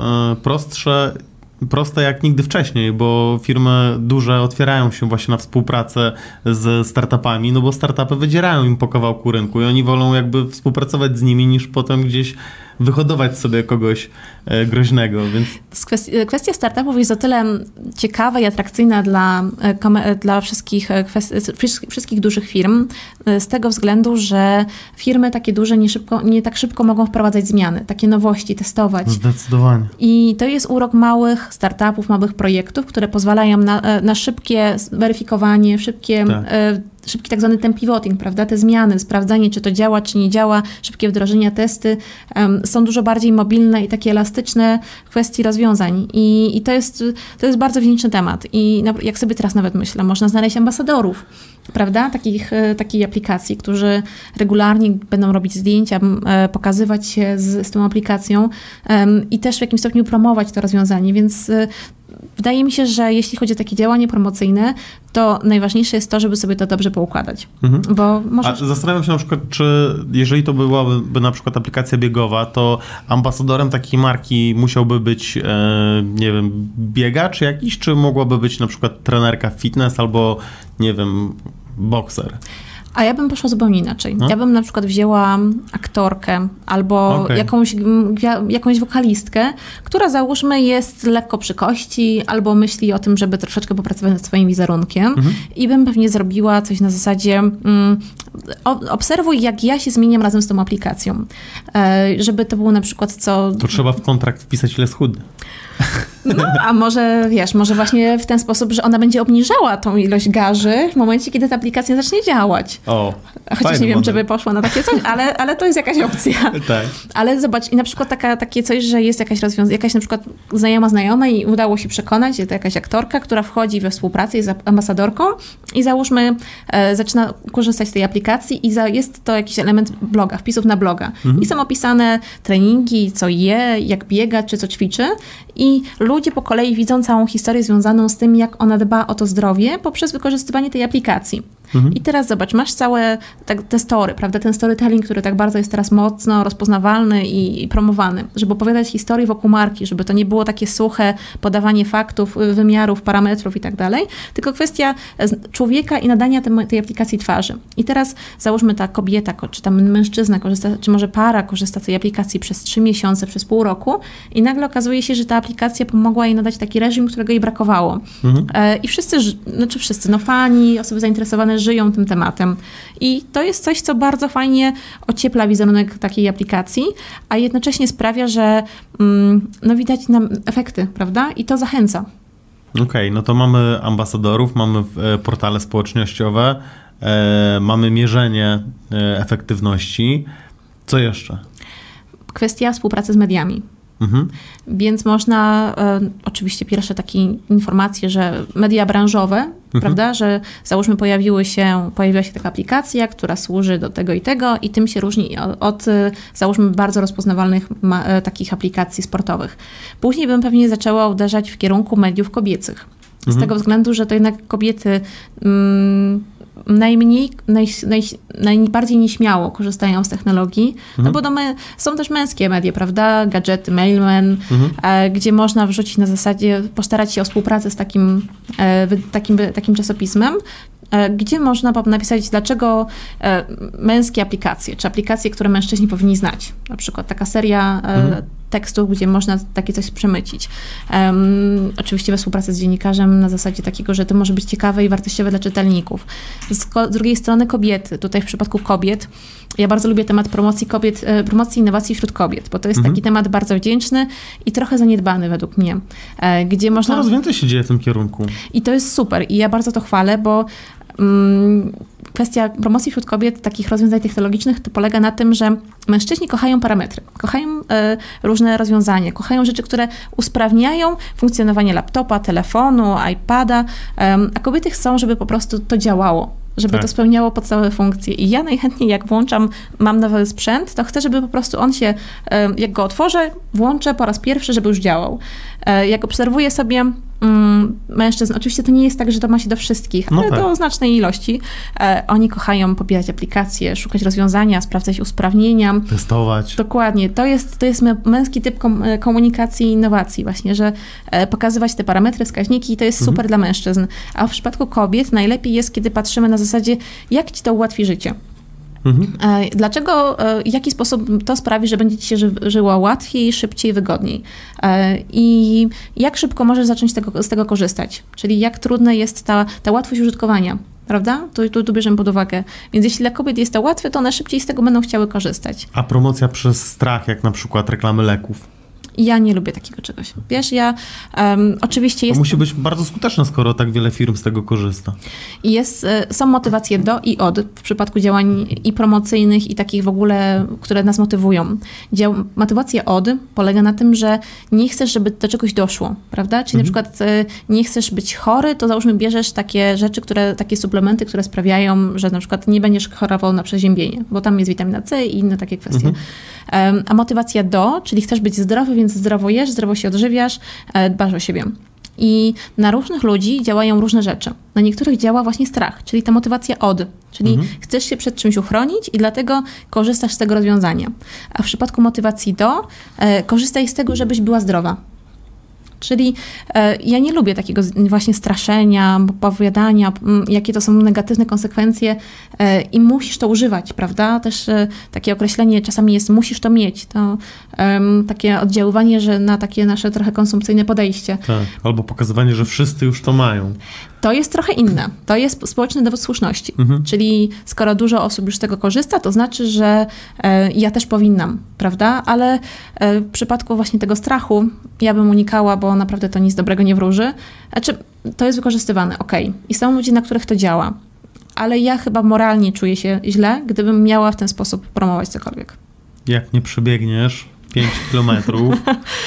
proste jak nigdy wcześniej, bo firmy duże otwierają się właśnie na współpracę z startupami, no bo startupy wydzierają im po kawałku rynku i oni wolą jakby współpracować z nimi niż potem gdzieś wyhodować sobie kogoś groźnego. Więc... Kwestia startupów jest o tyle ciekawa i atrakcyjna dla wszystkich dużych firm z tego względu, że firmy takie duże nie tak szybko mogą wprowadzać zmiany, takie nowości, testować. Zdecydowanie. I to jest urok małych startupów, małych projektów, które pozwalają na szybkie weryfikowanie, szybki tak zwany time pivoting, prawda? Te zmiany, sprawdzanie, czy to działa, czy nie działa, szybkie wdrożenia, testy są dużo bardziej mobilne i takie elastyczne w kwestii rozwiązań. I to jest bardzo wdzięczny temat. I jak sobie teraz nawet myślę, można znaleźć ambasadorów, prawda? Takiej aplikacji, którzy regularnie będą robić zdjęcia, pokazywać się z tą aplikacją i też w jakimś stopniu promować to rozwiązanie, więc wydaje mi się, że jeśli chodzi o takie działanie promocyjne, to najważniejsze jest to, żeby sobie to dobrze poukładać. Bo możesz... A zastanawiam się na przykład, czy jeżeli to byłaby na przykład aplikacja biegowa, to ambasadorem takiej marki musiałby być, nie wiem, biegacz jakiś, czy mogłaby być na przykład trenerka fitness albo, nie wiem, bokser? A ja bym poszła zupełnie inaczej. Ja bym na przykład wzięła aktorkę albo jakąś wokalistkę, która załóżmy jest lekko przy kości albo myśli o tym, żeby troszeczkę popracować nad swoim wizerunkiem i bym pewnie zrobiła coś na zasadzie obserwuj, jak ja się zmieniam razem z tą aplikacją. Żeby to było na przykład To trzeba w kontrakt wpisać, ile schudnę. No, a może właśnie w ten sposób, że ona będzie obniżała tą ilość garzy w momencie, kiedy ta aplikacja zacznie działać. Chociaż nie wiem, czy by poszła na takie coś, ale to jest jakaś opcja. Tak. Ale zobacz, i na przykład takie coś, że jest jakaś na przykład znajoma i udało się przekonać, że to jakaś aktorka, która wchodzi we współpracę, jest ambasadorką i załóżmy zaczyna korzystać z tej aplikacji i jest to jakiś element bloga, wpisów na bloga. I są opisane treningi, co je, jak biega, czy co ćwiczy i ludzie po kolei widzą całą historię związaną z tym, jak ona dba o to zdrowie poprzez wykorzystywanie tej aplikacji. I teraz zobacz, masz całe te story, prawda? Ten storytelling, który tak bardzo jest teraz mocno rozpoznawalny i promowany, żeby opowiadać historię wokół marki, żeby to nie było takie suche podawanie faktów, wymiarów, parametrów i tak dalej, tylko kwestia człowieka i nadania tej aplikacji twarzy. I teraz załóżmy ta kobieta, czy tam mężczyzna korzysta, czy może para korzysta z tej aplikacji przez 3 miesiące, przez pół roku i nagle okazuje się, że ta aplikacja pomogła jej nadać taki reżim, którego jej brakowało. I fani, osoby zainteresowane żyją tym tematem. I to jest coś, co bardzo fajnie ociepla wizerunek takiej aplikacji, a jednocześnie sprawia, że widać nam efekty, prawda? I to zachęca. Okej, no to mamy ambasadorów, mamy portale społecznościowe, mamy mierzenie efektywności. Co jeszcze? Kwestia współpracy z mediami. Więc można, oczywiście pierwsze takie informacje, że media branżowe, prawda, że załóżmy pojawiła się taka aplikacja, która służy do tego i tym się różni od załóżmy bardzo rozpoznawalnych takich aplikacji sportowych. Później bym pewnie zaczęła uderzać w kierunku mediów kobiecych. Z tego względu, że to jednak kobiety najbardziej nieśmiało korzystają z technologii, no bo są też męskie media, prawda? Gadżety, Mailman, gdzie można wrzucić na zasadzie, postarać się o współpracę z takim czasopismem, gdzie można napisać, dlaczego męskie aplikacje, czy aplikacje, które mężczyźni powinni znać. Na przykład taka seria tekstów, gdzie można takie coś przemycić. Oczywiście we współpracy z dziennikarzem na zasadzie takiego, że to może być ciekawe i wartościowe dla czytelników. Z drugiej strony kobiety. Tutaj w przypadku kobiet, ja bardzo lubię temat promocji kobiet, promocji innowacji wśród kobiet, bo to jest taki temat bardzo wdzięczny i trochę zaniedbany według mnie. Gdzie można... Coraz więcej się dzieje w tym kierunku. I to jest super i ja bardzo to chwalę, bo kwestia promocji wśród kobiet, takich rozwiązań technologicznych, to polega na tym, że mężczyźni kochają parametry, kochają różne rozwiązania, kochają rzeczy, które usprawniają funkcjonowanie laptopa, telefonu, iPada, a kobiety chcą, żeby po prostu to działało, żeby to spełniało podstawowe funkcje. I ja najchętniej, jak mam nowy sprzęt, to chcę, żeby po prostu on się, jak go otworzę, włączę po raz pierwszy, żeby już działał. Jak obserwuję sobie mężczyzn, oczywiście to nie jest tak, że to ma się do wszystkich, ale do znacznej ilości. Oni kochają pobierać aplikacje, szukać rozwiązania, sprawdzać usprawnienia. Testować. Dokładnie. To jest męski typ komunikacji i innowacji właśnie, że pokazywać te parametry, wskaźniki, to jest super dla mężczyzn. A w przypadku kobiet najlepiej jest, kiedy patrzymy na zasadzie, jak ci to ułatwi życie. Dlaczego, w jaki sposób to sprawi, że będzie ci się żyło łatwiej, szybciej, wygodniej? I jak szybko możesz zacząć z tego korzystać? Czyli jak trudna jest ta łatwość użytkowania, prawda? Tu bierzemy pod uwagę. Więc jeśli dla kobiet jest to łatwe, to one szybciej z tego będą chciały korzystać. A promocja przez strach, jak na przykład reklamy leków? Ja nie lubię takiego czegoś. Wiesz, oczywiście jest... To musi być bardzo skuteczne, skoro tak wiele firm z tego korzysta. I są motywacje do i od w przypadku działań i promocyjnych, i takich w ogóle, które nas motywują. Motywacja od polega na tym, że nie chcesz, żeby do czegoś doszło, prawda? Czyli na przykład nie chcesz być chory, to załóżmy bierzesz takie rzeczy, takie suplementy, które sprawiają, że na przykład nie będziesz chorował na przeziębienie, bo tam jest witamina C i inne takie kwestie. A motywacja do, czyli chcesz być zdrowy, więc zdrowo jesz, zdrowo się odżywiasz, dbasz o siebie. I na różnych ludzi działają różne rzeczy. Na niektórych działa właśnie strach, czyli ta motywacja od, czyli chcesz się przed czymś uchronić i dlatego korzystasz z tego rozwiązania. A w przypadku motywacji do, korzystaj z tego, żebyś była zdrowa. Czyli ja nie lubię takiego właśnie straszenia, opowiadania, jakie to są negatywne konsekwencje i musisz to używać, prawda? Też takie określenie czasami jest musisz to mieć. To takie oddziaływanie, że na takie nasze trochę konsumpcyjne podejście. Tak, albo pokazywanie, że wszyscy już to mają. To jest trochę inne. To jest społeczny dowód słuszności. Czyli skoro dużo osób już z tego korzysta, to znaczy, że ja też powinnam, prawda? Ale w przypadku właśnie tego strachu ja bym unikała, bo naprawdę to nic dobrego nie wróży. Znaczy, to jest wykorzystywane, okej. I są ludzie, na których to działa. Ale ja chyba moralnie czuję się źle, gdybym miała w ten sposób promować cokolwiek. Jak nie przebiegniesz 5 kilometrów...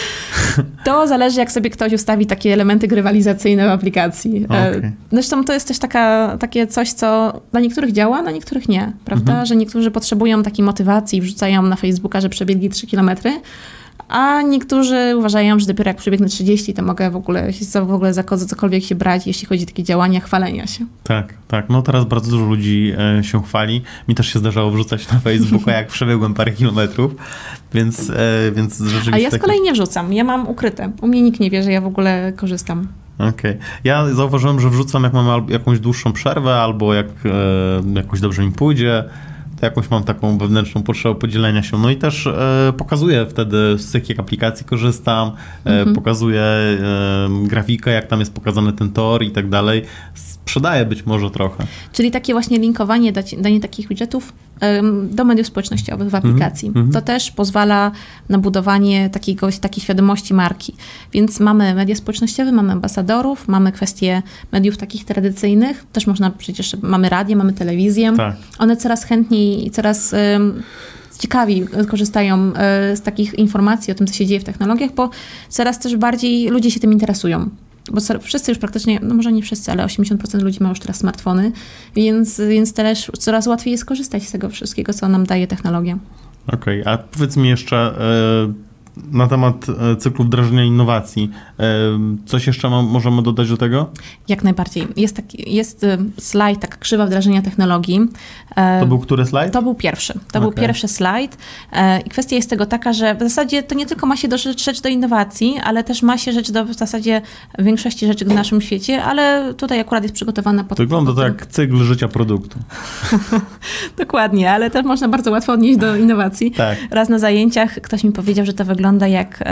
To zależy, jak sobie ktoś ustawi takie elementy grywalizacyjne w aplikacji. Okay. Zresztą to jest też takie coś, co dla niektórych działa, dla niektórych nie, prawda? Że niektórzy potrzebują takiej motywacji, wrzucają na Facebooka, że przebiegli 3 kilometry, a niektórzy uważają, że dopiero jak przebiegnę 30, to mogę w ogóle za cokolwiek się brać, jeśli chodzi o takie działania chwalenia się. Tak. No teraz bardzo dużo ludzi się chwali. Mi też się zdarzało wrzucać na Facebooka, jak przebiegłem parę kilometrów, więc rzeczywiście... A ja z kolei nie wrzucam, ja mam ukryte. U mnie nikt nie wie, że ja w ogóle korzystam. Okej. Ja zauważyłem, że wrzucam, jak mam jakąś dłuższą przerwę, albo jak jakoś dobrze mi pójdzie, to jakąś mam taką wewnętrzną potrzebę podzielenia się. No i też pokazuję wtedy, z jakich aplikacji korzystam, pokazuję grafikę, jak tam jest pokazany ten tor i tak dalej. Sprzedaję być może trochę. Czyli takie właśnie linkowanie, danie takich widgetów do mediów społecznościowych w aplikacji. To też pozwala na budowanie takiej świadomości marki. Więc mamy media społecznościowe, mamy ambasadorów, mamy kwestie mediów takich tradycyjnych. Też przecież mamy radio, mamy telewizję. Tak. One coraz chętniej i coraz ciekawi korzystają z takich informacji o tym, co się dzieje w technologiach, bo coraz też bardziej ludzie się tym interesują. Bo wszyscy już praktycznie, no może nie wszyscy, ale 80% ludzi ma już teraz smartfony, więc też coraz łatwiej jest korzystać z tego wszystkiego, co nam daje technologia. Okej, a powiedz mi jeszcze na temat cyklu wdrażania innowacji. Coś jeszcze możemy dodać do tego? Jak najbardziej. Jest slajd, taka krzywa wdrażania technologii. To był który slajd? To był pierwszy. To był pierwszy slajd. I kwestia jest tego taka, że w zasadzie to nie tylko ma się rzecz do innowacji, ale też ma się rzecz do w zasadzie większości rzeczy w naszym świecie, ale tutaj akurat jest przygotowana pod... Wygląda to jak cykl życia produktu. Dokładnie, ale też można bardzo łatwo odnieść do innowacji. Tak. Raz na zajęciach ktoś mi powiedział, że to wygląda jak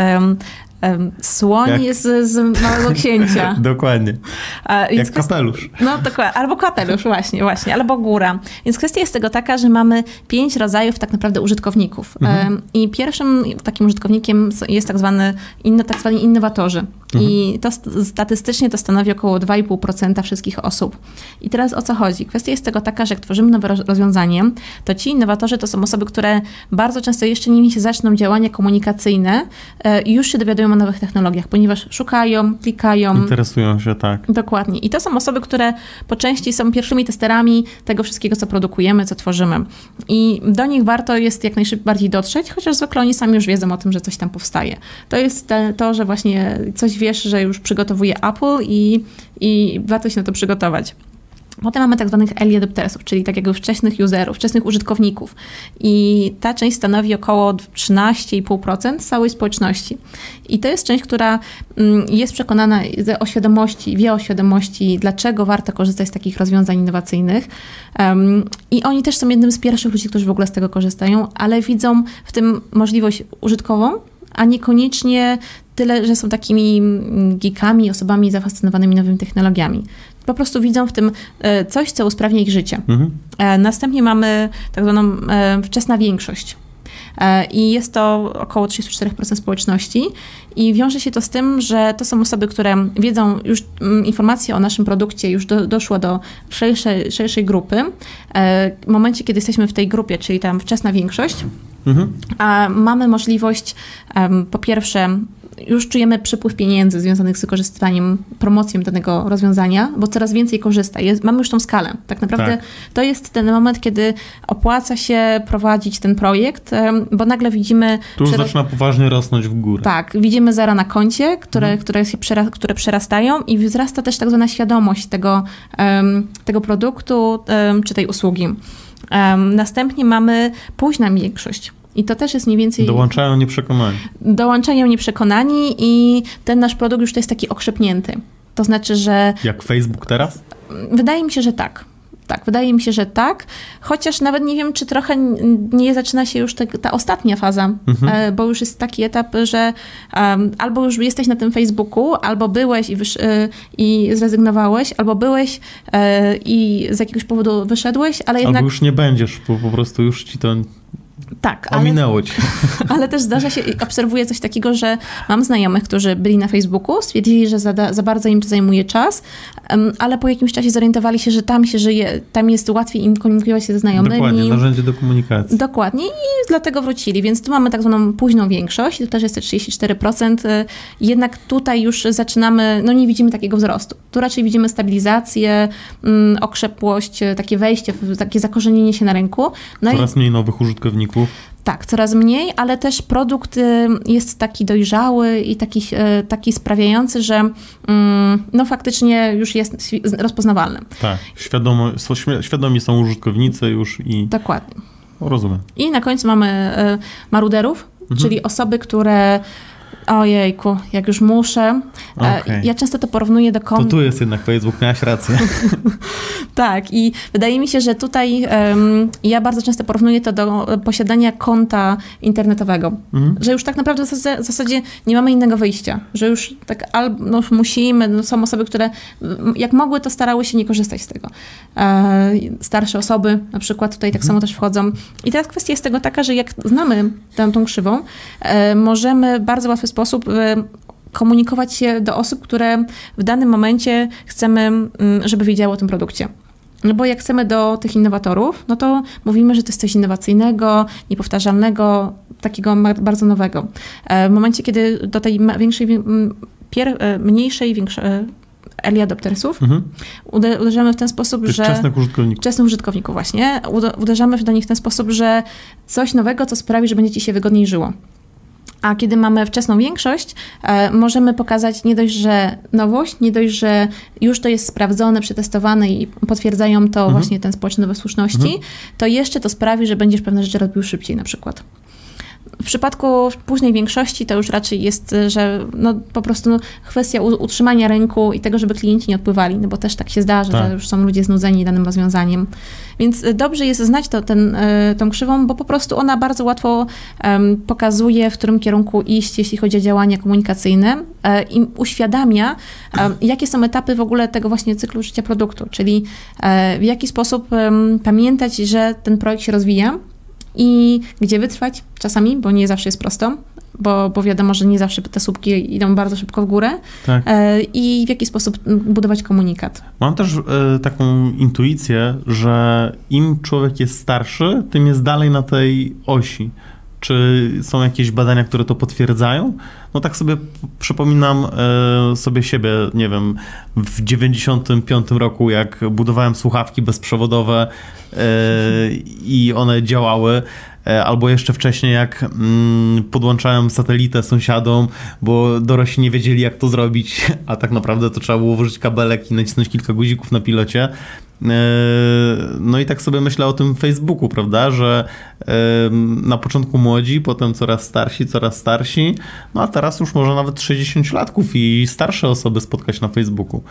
słoń z Małego Księcia. Dokładnie. Jak kapelusz. No dokładnie, albo kapelusz, właśnie, albo góra. Więc kwestia jest tego taka, że mamy 5 rodzajów tak naprawdę użytkowników. I pierwszym takim użytkownikiem jest tak zwani innowatorzy. I to statystycznie to stanowi około 2,5% wszystkich osób. I teraz o co chodzi? Kwestia jest tego taka, że jak tworzymy nowe rozwiązanie, to ci innowatorzy to są osoby, które bardzo często jeszcze nim się zaczną działania komunikacyjne i już się dowiadują o nowych technologiach, ponieważ szukają, klikają. Interesują się, tak. Dokładnie. I to są osoby, które po części są pierwszymi testerami tego wszystkiego, co produkujemy, co tworzymy. I do nich warto jest jak najbardziej dotrzeć, chociaż zwykle oni sami już wiedzą o tym, że coś tam powstaje. To jest to, że właśnie coś wiesz, że już przygotowuje Apple i warto się na to przygotować. Potem mamy tak zwanych early adoptersów, czyli tak jakby wczesnych userów, wczesnych użytkowników. I ta część stanowi około 13,5% całej społeczności. I to jest część, która jest przekonana wie o świadomości, dlaczego warto korzystać z takich rozwiązań innowacyjnych. I oni też są jednym z pierwszych ludzi, którzy w ogóle z tego korzystają, ale widzą w tym możliwość użytkową, a niekoniecznie tyle, że są takimi geekami, osobami zafascynowanymi nowymi technologiami. Po prostu widzą w tym coś, co usprawnia ich życie. Następnie mamy tak zwaną wczesna większość. I jest to około 34% społeczności i wiąże się to z tym, że to są osoby, które wiedzą już informacje o naszym produkcie, już doszło do szerszej grupy. W momencie, kiedy jesteśmy w tej grupie, czyli tam wczesna większość, mamy możliwość po pierwsze już czujemy przypływ pieniędzy związanych z wykorzystywaniem, promocją danego rozwiązania, bo coraz więcej korzysta. Mamy już tą skalę. Tak naprawdę to jest ten moment, kiedy opłaca się prowadzić ten projekt, bo nagle widzimy... Tu już zaczyna poważnie rosnąć w górę. Tak, widzimy zera na koncie, które przerastają i wzrasta też tak zwana świadomość tego produktu czy tej usługi. Następnie mamy późną większość. I to też jest mniej więcej... Dołączają nieprzekonani i ten nasz produkt już to jest taki okrzepnięty. To znaczy, że... Jak Facebook teraz? Wydaje mi się, że tak. Tak, wydaje mi się, że tak. Chociaż nawet nie wiem, czy trochę nie zaczyna się już ta ostatnia faza, bo już jest taki etap, że albo już jesteś na tym Facebooku, albo byłeś i zrezygnowałeś, albo byłeś i z jakiegoś powodu wyszedłeś, ale jednak... Albo już nie będziesz, bo po prostu już ci to... Tak, ominęło cię. Ale też zdarza się, obserwuję coś takiego, że mam znajomych, którzy byli na Facebooku, stwierdzili, że za bardzo im to zajmuje czas, ale po jakimś czasie zorientowali się, że tam się żyje, tam jest łatwiej im komunikować się ze znajomymi. Dokładnie, narzędzie do komunikacji. Dokładnie i dlatego wrócili, więc tu mamy tak zwaną późną większość, to też jest te 34%, jednak tutaj już zaczynamy, nie widzimy takiego wzrostu. Tu raczej widzimy stabilizację, okrzepłość, takie wejście, takie zakorzenienie się na rynku. Coraz mniej nowych użytkowników. Tak, coraz mniej, ale też produkt jest taki dojrzały i taki sprawiający, że faktycznie już jest rozpoznawalny. Tak, świadomi są użytkownicy już i... Dokładnie. Rozumiem. I na końcu mamy maruderów, czyli osoby, które... Ojejku, jak już muszę. Okay. Ja często to porównuję do To tu jest jednak Facebook, miałaś rację. Tak, i wydaje mi się, że tutaj ja bardzo często porównuję to do posiadania konta internetowego. Że już tak naprawdę w zasadzie nie mamy innego wyjścia. Że już tak musimy, są osoby, które jak mogły, to starały się nie korzystać z tego. Starsze osoby na przykład tutaj tak samo też wchodzą. I teraz kwestia jest tego taka, że jak znamy tą krzywą, możemy w bardzo łatwy sposób komunikować się do osób, które w danym momencie chcemy, żeby wiedziały o tym produkcie. No bo jak chcemy do tych innowatorów, no to mówimy, że to jest coś innowacyjnego, niepowtarzalnego, takiego bardzo nowego. W momencie, kiedy do tej mniejszej, większej early adoptersów uderzamy w ten sposób, że... Wczesnych użytkowników właśnie. Uderzamy do nich w ten sposób, że coś nowego, co sprawi, że będzie ci się wygodniej żyło. A kiedy mamy wczesną większość, możemy pokazać nie dość, że nowość, nie dość, że już to jest sprawdzone, przetestowane i potwierdzają to właśnie ten społeczne nowe słuszności, to jeszcze to sprawi, że będziesz pewne rzeczy robił szybciej na przykład. W przypadku późnej większości to już raczej jest, że po prostu kwestia utrzymania rynku i tego, żeby klienci nie odpływali, no bo też tak się zdarza, że już są ludzie znudzeni danym rozwiązaniem. Więc dobrze jest znać tą krzywą, bo po prostu ona bardzo łatwo pokazuje, w którym kierunku iść, jeśli chodzi o działania komunikacyjne i uświadamia, jakie są etapy w ogóle tego właśnie cyklu życia produktu, czyli w jaki sposób pamiętać, że ten projekt się rozwija, i gdzie wytrwać czasami, bo nie zawsze jest prosto, bo wiadomo, że nie zawsze te słupki idą bardzo szybko w górę i w jaki sposób budować komunikat. Mam też taką intuicję, że im człowiek jest starszy, tym jest dalej na tej osi. Czy są jakieś badania, które to potwierdzają? No tak sobie przypominam sobie siebie, nie wiem, w 95 roku, jak budowałem słuchawki bezprzewodowe i one działały, albo jeszcze wcześniej, jak podłączałem satelitę sąsiadom, bo dorośli nie wiedzieli, jak to zrobić, a tak naprawdę to trzeba było włożyć kabelek i nacisnąć kilka guzików na pilocie. No i tak sobie myślę o tym Facebooku, prawda, że na początku młodzi, potem coraz starsi, no a teraz już może nawet 60-latków i starsze osoby spotkać na Facebooku.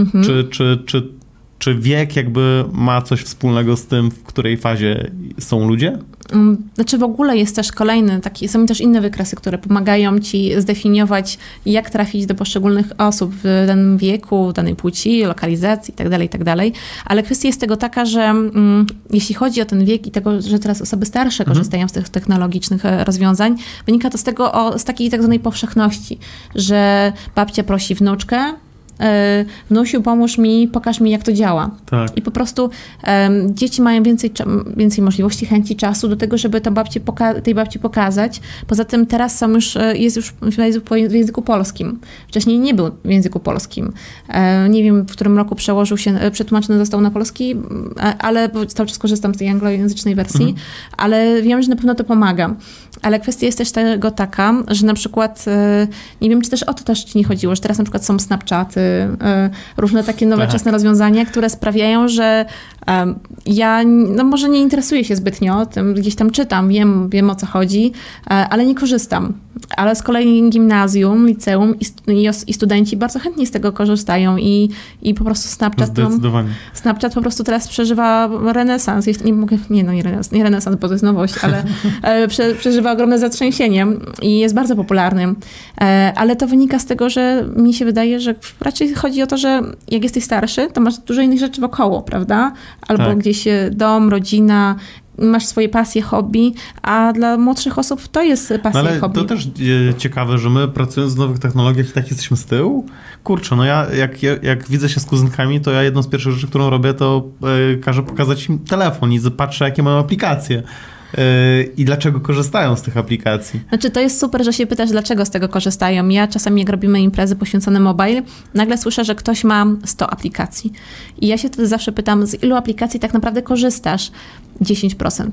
Czy wiek jakby ma coś wspólnego z tym, w której fazie są ludzie? Znaczy w ogóle jest też są też inne wykresy, które pomagają ci zdefiniować, jak trafić do poszczególnych osób w danym wieku, danej płci, lokalizacji itd., ale kwestia jest tego taka, że jeśli chodzi o ten wiek i tego, że teraz osoby starsze korzystają z tych technologicznych rozwiązań, wynika to z takiej tak zwanej powszechności, że babcia prosi wnuczkę, wnusiu, pomóż mi, pokaż mi, jak to działa. Tak. I po prostu dzieci mają więcej możliwości, chęci, czasu do tego, żeby tej babci pokazać. Poza tym teraz jest już w języku polskim. Wcześniej nie był w języku polskim. Nie wiem, w którym roku przetłumaczony został na polski, ale cały czas korzystam z tej anglojęzycznej wersji, ale wiem, że na pewno to pomaga. Ale kwestia jest też tego taka, że na przykład, nie wiem, czy też o to też ci nie chodziło, że teraz na przykład są Snapchaty, różne takie nowoczesne rozwiązania, które sprawiają, że ja może nie interesuję się zbytnio tym, gdzieś tam czytam, wiem o co chodzi, ale nie korzystam. Ale z kolei gimnazjum, liceum i studenci bardzo chętnie z tego korzystają i po prostu Snapchat po prostu teraz przeżywa renesans. Nie renesans, bo to jest nowość, ale przeżywa ogromne zatrzęsienie i jest bardzo popularny. Ale to wynika z tego, że mi się wydaje, że raczej chodzi o to, że jak jesteś starszy, to masz dużo innych rzeczy wokoło, prawda? Albo gdzieś dom, rodzina, masz swoje pasje, hobby, a dla młodszych osób to jest pasja, ale hobby. To też ciekawe, że my pracując w nowych technologiach i tak jesteśmy z tyłu. Kurczę, ja jak widzę się z kuzynkami, to ja jedną z pierwszych rzeczy, którą robię, to każę pokazać im telefon i patrzę, jakie mają aplikacje. I dlaczego korzystają z tych aplikacji. Znaczy to jest super, że się pytasz, dlaczego z tego korzystają. Ja czasami jak robimy imprezy poświęcone mobile, nagle słyszę, że ktoś ma 100 aplikacji. I ja się wtedy zawsze pytam, z ilu aplikacji tak naprawdę korzystasz? 10%.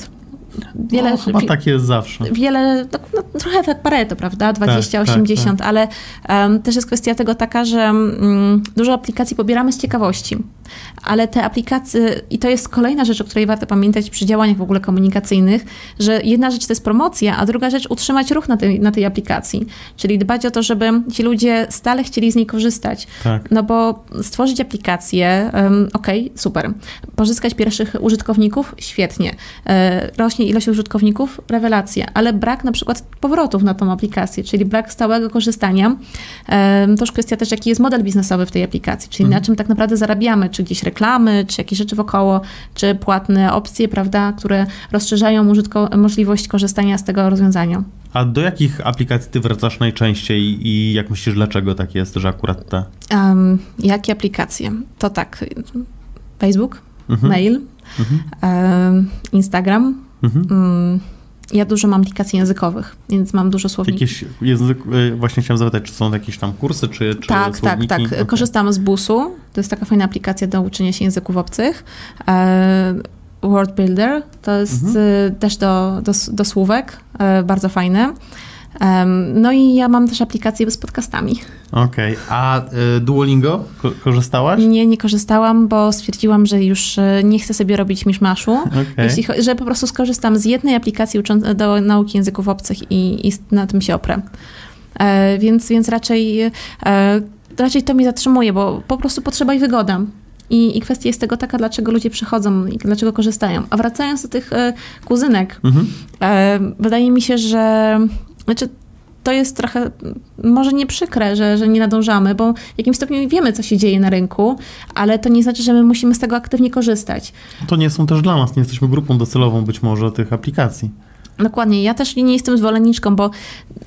Chyba tak jest zawsze. Trochę tak Pareto, prawda? 20, tak, 80, tak. Ale też jest kwestia tego taka, że dużo aplikacji pobieramy z ciekawości. Ale te aplikacje, i to jest kolejna rzecz, o której warto pamiętać przy działaniach w ogóle komunikacyjnych, że jedna rzecz to jest promocja, a druga rzecz utrzymać ruch na tej aplikacji. Czyli dbać o to, żeby ci ludzie stale chcieli z niej korzystać. Tak. No bo stworzyć aplikację, super. Pozyskać pierwszych użytkowników, świetnie. Rośnie ilość użytkowników, rewelacja. Ale brak na przykład powrotów na tą aplikację, czyli brak stałego korzystania. To już kwestia też, jaki jest model biznesowy w tej aplikacji, czyli na czym tak naprawdę zarabiamy, czy gdzieś reklamy, czy jakieś rzeczy wokoło, czy płatne opcje, prawda, które rozszerzają możliwość korzystania z tego rozwiązania. A do jakich aplikacji ty wracasz najczęściej i jak myślisz, dlaczego tak jest, że akurat te? Jakie aplikacje? To tak, Facebook, mail, Instagram. Ja dużo mam aplikacji językowych, więc mam dużo słowników. Jakiś język, właśnie chciałam zapytać, czy są jakieś tam kursy, czy tak, słowniki? Tak. Okay. Korzystam z Busu. To jest taka fajna aplikacja do uczenia się języków obcych. Word Builder to jest też do słówek, bardzo fajne. No i ja mam też aplikację z podcastami. Okej. A Duolingo korzystałaś? Nie korzystałam, bo stwierdziłam, że już nie chcę sobie robić miszmaszu. Że po prostu skorzystam z jednej aplikacji do nauki języków obcych i na tym się oprę. Więc raczej to mnie zatrzymuje, bo po prostu potrzeba i wygoda. I kwestia jest tego taka, dlaczego ludzie przychodzą i dlaczego korzystają. A wracając do tych kuzynek, wydaje mi się, że to jest trochę może nie przykre, że nie nadążamy, bo w jakimś stopniu wiemy, co się dzieje na rynku, ale to nie znaczy, że my musimy z tego aktywnie korzystać. To nie są też dla nas, nie jesteśmy grupą docelową być może tych aplikacji. Dokładnie. Ja też nie jestem zwolenniczką, bo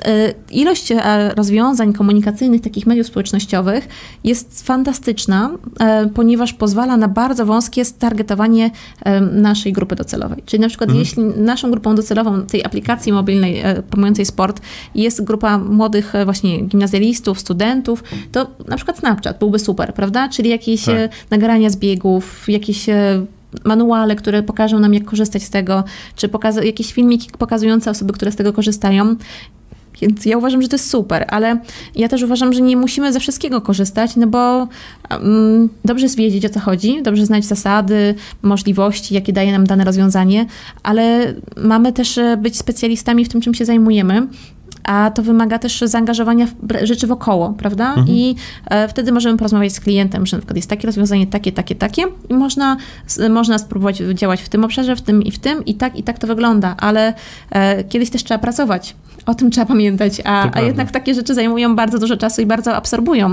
ilość rozwiązań komunikacyjnych takich mediów społecznościowych jest fantastyczna, ponieważ pozwala na bardzo wąskie stargetowanie naszej grupy docelowej. Czyli na przykład jeśli naszą grupą docelową tej aplikacji mobilnej promującej sport jest grupa młodych właśnie gimnazjalistów, studentów, to na przykład Snapchat byłby super, prawda? Czyli jakieś nagrania z biegów, jakieś manuale, które pokażą nam, jak korzystać z tego, czy jakieś filmiki pokazujące osoby, które z tego korzystają. Więc ja uważam, że to jest super, ale ja też uważam, że nie musimy ze wszystkiego korzystać, no bo dobrze jest wiedzieć, o co chodzi, dobrze znać zasady, możliwości, jakie daje nam dane rozwiązanie, ale mamy też być specjalistami w tym, czym się zajmujemy. A to wymaga też zaangażowania w rzeczy wokoło, prawda? I wtedy możemy porozmawiać z klientem, że na przykład jest takie rozwiązanie, takie i można spróbować działać w tym obszarze, w tym i tak to wygląda, ale kiedyś też trzeba pracować. O tym trzeba pamiętać, a jednak takie rzeczy zajmują bardzo dużo czasu i bardzo absorbują.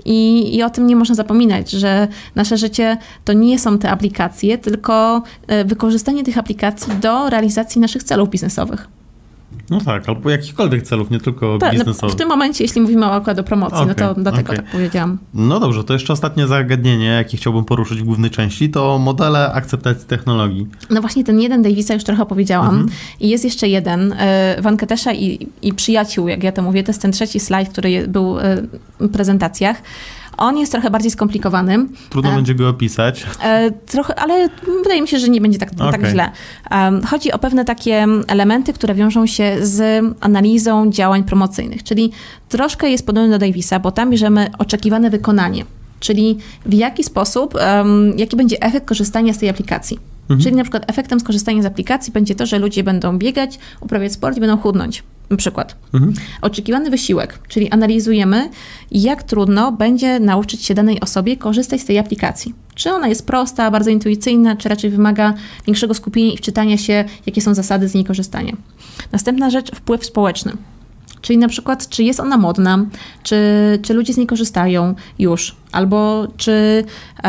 I o tym nie można zapominać, że nasze życie to nie są te aplikacje, tylko wykorzystanie tych aplikacji do realizacji naszych celów biznesowych. No tak, albo jakichkolwiek celów, nie tylko biznesowych. W tym momencie, jeśli mówimy o promocji, no to dlatego tak powiedziałam. No dobrze, to jeszcze ostatnie zagadnienie, jakie chciałbym poruszyć w głównej części, to modele akceptacji technologii. No właśnie ten jeden Davisa już trochę powiedziałam. I jest jeszcze jeden, Van Ketesha i przyjaciół, jak ja to mówię. To jest ten trzeci slajd, który był w prezentacjach. On jest trochę bardziej skomplikowany. Trudno będzie go opisać. Trochę, ale wydaje mi się, że nie będzie tak źle. Chodzi o pewne takie elementy, które wiążą się z analizą działań promocyjnych. Czyli troszkę jest podobny do Davisa, bo tam bierzemy oczekiwane wykonanie. Czyli w jaki sposób, jaki będzie efekt korzystania z tej aplikacji. Czyli na przykład efektem skorzystania z aplikacji będzie to, że ludzie będą biegać, uprawiać sport i będą chudnąć. Na przykład. Oczekiwany wysiłek, czyli analizujemy, jak trudno będzie nauczyć się danej osobie korzystać z tej aplikacji. Czy ona jest prosta, bardzo intuicyjna, czy raczej wymaga większego skupienia i wczytania się, jakie są zasady z niej korzystania. Następna rzecz, wpływ społeczny. Czyli na przykład, czy jest ona modna, czy ludzie z niej korzystają już, albo czy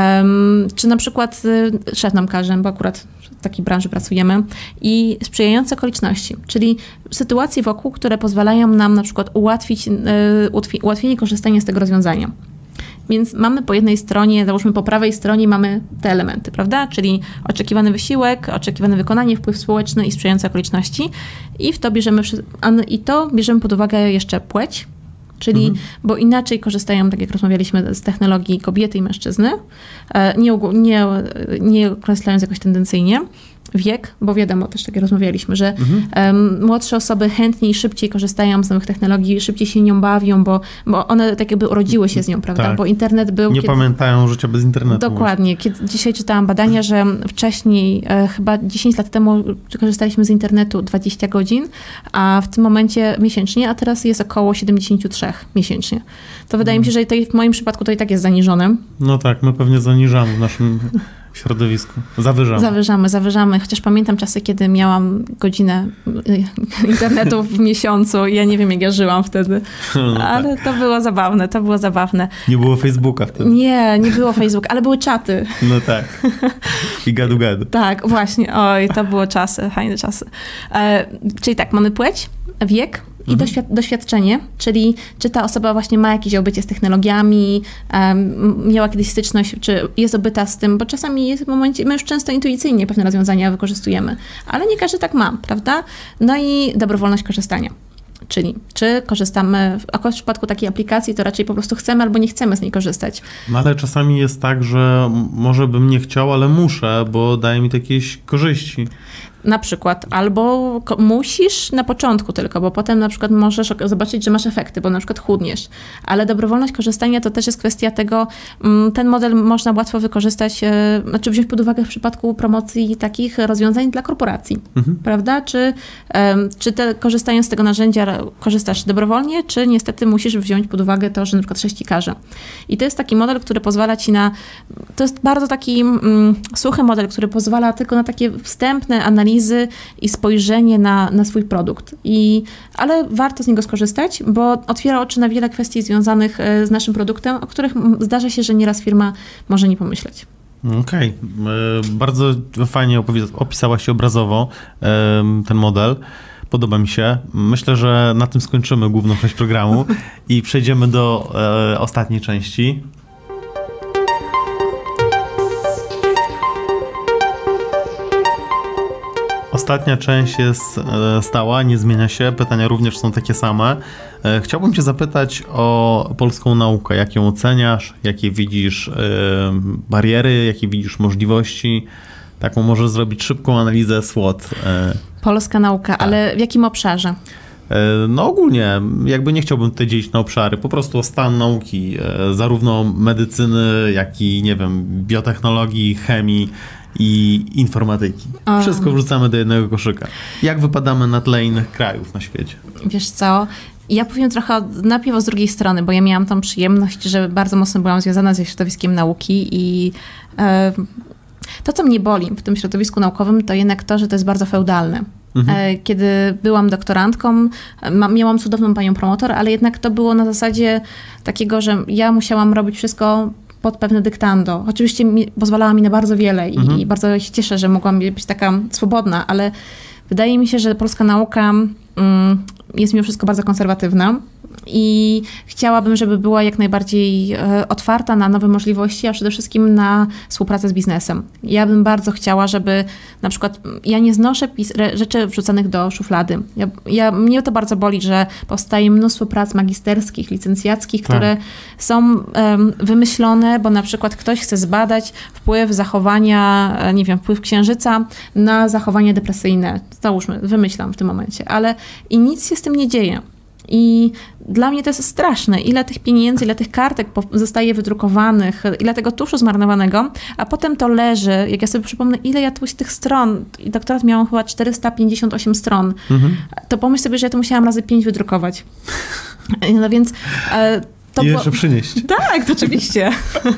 na przykład szef nam każe, bo akurat w takiej branży pracujemy, i sprzyjające okoliczności, czyli sytuacje wokół, które pozwalają nam na przykład ułatwienie korzystania z tego rozwiązania. Więc mamy po jednej stronie, załóżmy po prawej stronie mamy te elementy, prawda? Czyli oczekiwany wysiłek, oczekiwane wykonanie, wpływ społeczny i sprzyjające okoliczności. I to bierzemy pod uwagę jeszcze płeć, czyli, bo inaczej korzystają, tak jak rozmawialiśmy, z technologii kobiety i mężczyzny, nie określając jakoś tendencyjnie. Wiek, bo wiadomo, też tak jak rozmawialiśmy, że młodsze osoby chętniej, szybciej korzystają z nowych technologii, szybciej się nią bawią, bo one tak jakby urodziły się z nią, prawda? Tak. Bo internet był... Nie pamiętają życia bez internetu. Dokładnie. Dzisiaj czytałam badania, że wcześniej, chyba 10 lat temu korzystaliśmy z internetu 20 godzin, a w tym momencie miesięcznie, a teraz jest około 73 miesięcznie. To wydaje mi się, że w moim przypadku to i tak jest zaniżone. No tak, my pewnie zaniżamy w naszym środowisku. Zawyżamy. Chociaż pamiętam czasy, kiedy miałam godzinę internetu w miesiącu i ja nie wiem, jak ja żyłam wtedy. Ale to było zabawne. Nie było Facebooka wtedy. Nie było Facebooka, ale były czaty. No tak. I gadu. Tak, właśnie. Oj, to było czasy, fajne czasy. Czyli tak, mamy płeć, wiek i doświadczenie, czyli czy ta osoba właśnie ma jakieś obycie z technologiami, miała kiedyś styczność, czy jest obyta z tym, bo czasami jest w momencie, my już często intuicyjnie pewne rozwiązania wykorzystujemy, ale nie każdy tak ma, prawda? No i dobrowolność korzystania. Czyli czy korzystamy, w przypadku takiej aplikacji to raczej po prostu chcemy albo nie chcemy z niej korzystać. No ale czasami jest tak, że może bym nie chciał, ale muszę, bo daje mi to jakieś korzyści. Na przykład, albo musisz na początku tylko, bo potem na przykład możesz zobaczyć, że masz efekty, bo na przykład chudniesz. Ale dobrowolność korzystania to też jest kwestia tego, ten model można łatwo wykorzystać, znaczy wziąć pod uwagę w przypadku promocji takich rozwiązań dla korporacji, prawda? Czy korzystając z tego narzędzia korzystasz dobrowolnie, czy niestety musisz wziąć pod uwagę to, że na przykład sześcikarze. I to jest taki model, który pozwala ci to jest bardzo taki suchy model, który pozwala tylko na takie wstępne analizy i spojrzenie na swój produkt. Ale warto z niego skorzystać, bo otwiera oczy na wiele kwestii związanych z naszym produktem, o których zdarza się, że nieraz firma może nie pomyśleć. Okej. Bardzo fajnie opisałaś się obrazowo ten model. Podoba mi się. Myślę, że na tym skończymy główną część programu i przejdziemy do ostatniej części. Ostatnia część jest stała, nie zmienia się. Pytania również są takie same. Chciałbym cię zapytać o polską naukę. Jak ją oceniasz? Jakie widzisz bariery? Jakie widzisz możliwości? Taką może zrobić szybką analizę SWOT. Polska nauka, tak. Ale w jakim obszarze? No ogólnie, jakby nie chciałbym tutaj dzielić na obszary, po prostu o stan nauki, zarówno medycyny, jak i, nie wiem, biotechnologii, chemii i informatyki. Wszystko wrzucamy do jednego koszyka. Jak wypadamy na tle innych krajów na świecie? Wiesz co, ja powiem trochę najpierw z drugiej strony, bo ja miałam tą przyjemność, że bardzo mocno byłam związana ze środowiskiem nauki i to, co mnie boli w tym środowisku naukowym, to jednak to, że to jest bardzo feudalne. Kiedy byłam doktorantką, miałam cudowną panią promotor, ale jednak to było na zasadzie takiego, że ja musiałam robić wszystko pod pewne dyktando. Oczywiście pozwalała mi na bardzo wiele i bardzo się cieszę, że mogłam być taka swobodna, ale wydaje mi się, że polska nauka jest mimo wszystko bardzo konserwatywna i chciałabym, żeby była jak najbardziej otwarta na nowe możliwości, a przede wszystkim na współpracę z biznesem. Ja bym bardzo chciała, żeby na przykład ja nie znoszę rzeczy wrzucanych do szuflady. Mnie to bardzo boli, że powstaje mnóstwo prac magisterskich, licencjackich, które są wymyślone, bo na przykład ktoś chce zbadać wpływ zachowania, nie wiem, wpływ księżyca na zachowanie depresyjne. Załóżmy, wymyślam w tym momencie, ale i nic się z tym nie dzieje. I dla mnie to jest straszne, ile tych pieniędzy, ile tych kartek zostaje wydrukowanych, ile tego tuszu zmarnowanego, a potem to leży, jak ja sobie przypomnę, ile ja tu tych stron, i doktorat miałam chyba 458 stron, to pomyśl sobie, że ja to musiałam razy 5 wydrukować. No więc... I jeszcze przynieść. Tak, to oczywiście.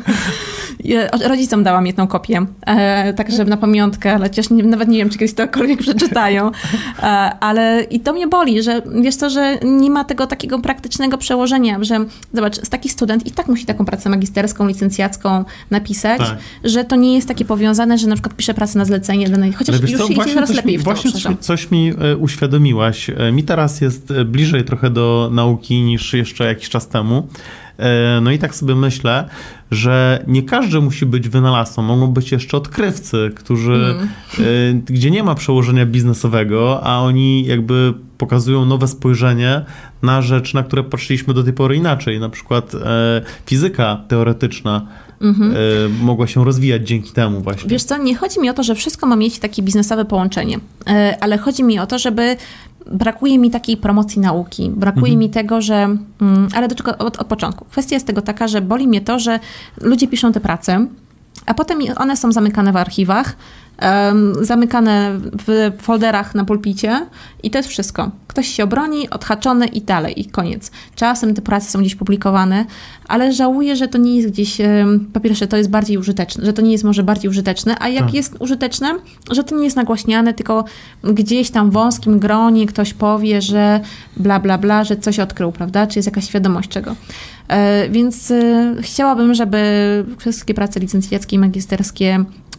Rodzicom dałam jedną kopię, tak żeby na pamiątkę, ale chociaż nawet nie wiem, czy kiedyś tokolwiek przeczytają. Ale i to mnie boli, że wiesz co, że nie ma tego takiego praktycznego przełożenia, że zobacz, taki student i tak musi taką pracę magisterską, licencjacką napisać, że to nie jest takie powiązane, że na przykład pisze pracę na zlecenie danej, chociaż już idzie coraz lepiej w tym obszarze. Coś mi uświadomiłaś. Mi teraz jest bliżej trochę do nauki niż jeszcze jakiś czas temu. No i tak sobie myślę, że nie każdy musi być wynalazcą. Mogą być jeszcze odkrywcy, którzy, gdzie nie ma przełożenia biznesowego, a oni jakby pokazują nowe spojrzenie na rzecz, na które patrzyliśmy do tej pory inaczej. Na przykład fizyka teoretyczna mogła się rozwijać dzięki temu właśnie. Wiesz co, nie chodzi mi o to, że wszystko ma mieć takie biznesowe połączenie, ale chodzi mi o to, żeby brakuje mi takiej promocji nauki, brakuje mi tego, że... Ale do czego od początku. Kwestia jest tego taka, że boli mnie to, że ludzie piszą te prace, a potem one są zamykane w archiwach, zamykane w folderach na pulpicie i to jest wszystko. Ktoś się obroni, odhaczone i dalej, i koniec. Czasem te prace są gdzieś publikowane, ale żałuję, że to nie jest gdzieś, po pierwsze, to jest bardziej użyteczne, że to nie jest może bardziej użyteczne, a jak jest użyteczne, że to nie jest nagłaśniane, tylko gdzieś tam w wąskim gronie ktoś powie, że bla, bla, bla, że coś odkrył, prawda? Czy jest jakaś świadomość czego. Więc chciałabym, żeby wszystkie prace licencjackie i magisterskie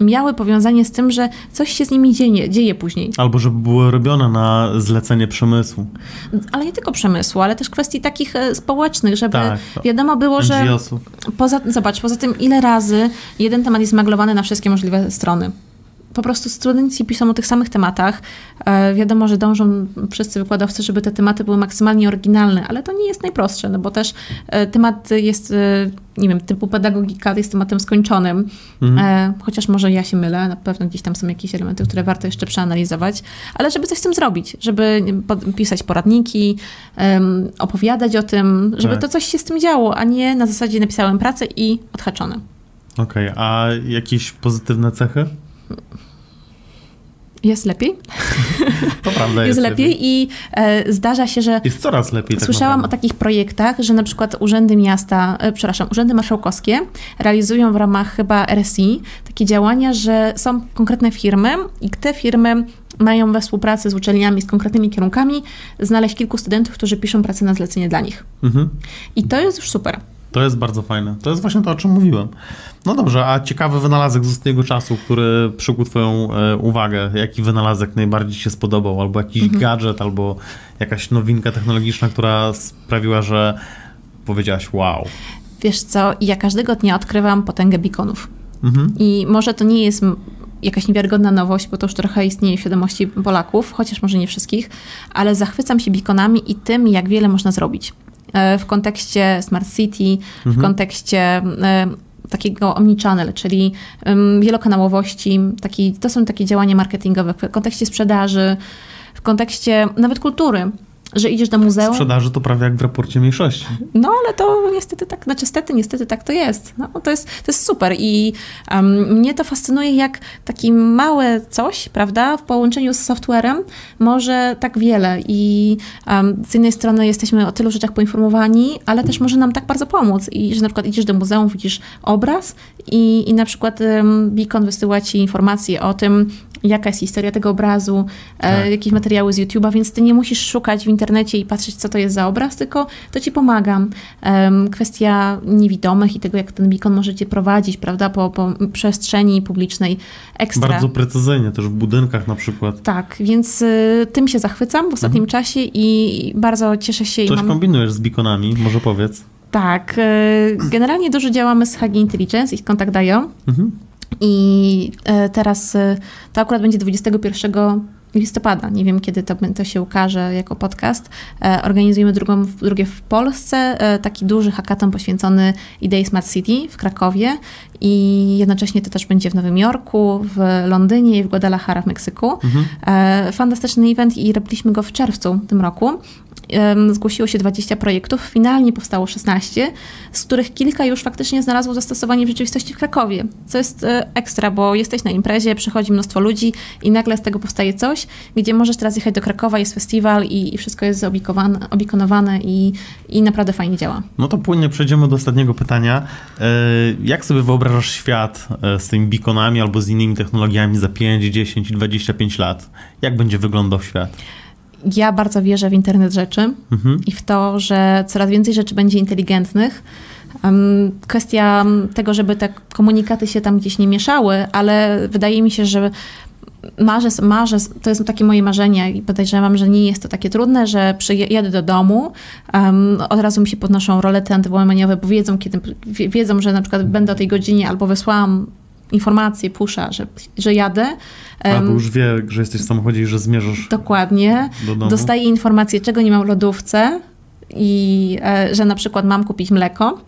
miały powiązanie z tym, że coś się z nimi dzieje później. Albo żeby były robione na zlecenie przemysłu. Ale nie tylko przemysłu, ale też kwestii takich społecznych, żeby wiadomo było, że poza tym ile razy jeden temat jest maglowany na wszystkie możliwe strony. Po prostu studenci piszą o tych samych tematach. Wiadomo, że dążą wszyscy wykładowcy, żeby te tematy były maksymalnie oryginalne, ale to nie jest najprostsze, no bo też temat jest, nie wiem, typu pedagogika jest tematem skończonym, chociaż może ja się mylę, na pewno gdzieś tam są jakieś elementy, które warto jeszcze przeanalizować, ale żeby coś z tym zrobić, żeby pisać poradniki, opowiadać o tym, żeby to coś się z tym działo, a nie na zasadzie napisałem pracę i odhaczone. Okej, a jakieś pozytywne cechy? Jest lepiej. To prawda, jest lepiej i zdarza się, że... Jest coraz lepiej. Słyszałam o takich projektach, że na przykład urzędy marszałkowskie realizują w ramach chyba RSI takie działania, że są konkretne firmy i te firmy mają we współpracy z uczelniami, z konkretnymi kierunkami znaleźć kilku studentów, którzy piszą pracę na zlecenie dla nich. I to jest już super. To jest bardzo fajne. To jest właśnie to, o czym mówiłem. No dobrze, a ciekawy wynalazek z ostatniego czasu, który przykuł twoją uwagę. Jaki wynalazek najbardziej się spodobał? Albo jakiś gadżet, albo jakaś nowinka technologiczna, która sprawiła, że powiedziałaś wow. Wiesz co, ja każdego dnia odkrywam potęgę beaconów. I może to nie jest jakaś niewiarygodna nowość, bo to już trochę istnieje w świadomości Polaków, chociaż może nie wszystkich, ale zachwycam się beaconami i tym, jak wiele można zrobić. W kontekście Smart City, w kontekście takiego omnichannel, czyli wielokanałowości. To są takie działania marketingowe w kontekście sprzedaży, w kontekście nawet kultury, że idziesz do muzeum. Sprzedaży to prawie jak w raporcie mniejszości. No, ale to niestety tak, niestety tak to jest. No, to jest super i mnie to fascynuje, jak takie małe coś, prawda, w połączeniu z softwarem może tak wiele i z jednej strony jesteśmy o tylu rzeczach poinformowani, ale też może nam tak bardzo pomóc i że na przykład idziesz do muzeum, widzisz obraz i na przykład beacon wysyła ci informacje o tym, jaka jest historia tego obrazu, jakieś materiały z YouTube'a, więc ty nie musisz szukać w internecie i patrzeć, co to jest za obraz, tylko to ci pomaga. Kwestia niewidomych i tego, jak ten beacon może cię prowadzić, prawda, po przestrzeni publicznej ekstra. Bardzo precyzyjnie, też w budynkach na przykład. Tak, więc tym się zachwycam w ostatnim czasie i bardzo cieszę się. Coś kombinujesz z beaconami, może powiedz. Tak, generalnie dużo działamy z Hagi Intelligence i Contact.io. I teraz to akurat będzie 21 listopada. Nie wiem, kiedy to się ukaże jako podcast. Organizujemy drugie w Polsce taki duży hackathon poświęcony idei Smart City w Krakowie i jednocześnie to też będzie w Nowym Jorku, w Londynie i w Guadalajara w Meksyku. Fantastyczny event i robiliśmy go w czerwcu tym roku. Zgłosiło się 20 projektów, finalnie powstało 16, z których kilka już faktycznie znalazło zastosowanie w rzeczywistości w Krakowie, co jest ekstra, bo jesteś na imprezie, przychodzi mnóstwo ludzi i nagle z tego powstaje coś, gdzie możesz teraz jechać do Krakowa, jest festiwal i wszystko jest zaobikonowane i naprawdę fajnie działa. No to płynnie przejdziemy do ostatniego pytania. Jak sobie wyobrażasz świat z tymi beaconami albo z innymi technologiami za 5, 10 i 25 lat? Jak będzie wyglądał świat? Ja bardzo wierzę w internet rzeczy i w to, że coraz więcej rzeczy będzie inteligentnych. Kwestia tego, żeby te komunikaty się tam gdzieś nie mieszały, ale wydaje mi się, że marzę, to jest takie moje marzenie i podejrzewam, że nie jest to takie trudne, że przyjadę do domu, od razu mi się podnoszą rolety antywłamaniowe, bo wiedzą, że na przykład będę o tej godzinie albo wysłałam informację, pusha, że jadę. Albo już wie, że jesteś w samochodzie i że zmierzasz dokładnie. Do domu. Dostaję informację, czego nie mam w lodówce i że na przykład mam kupić mleko.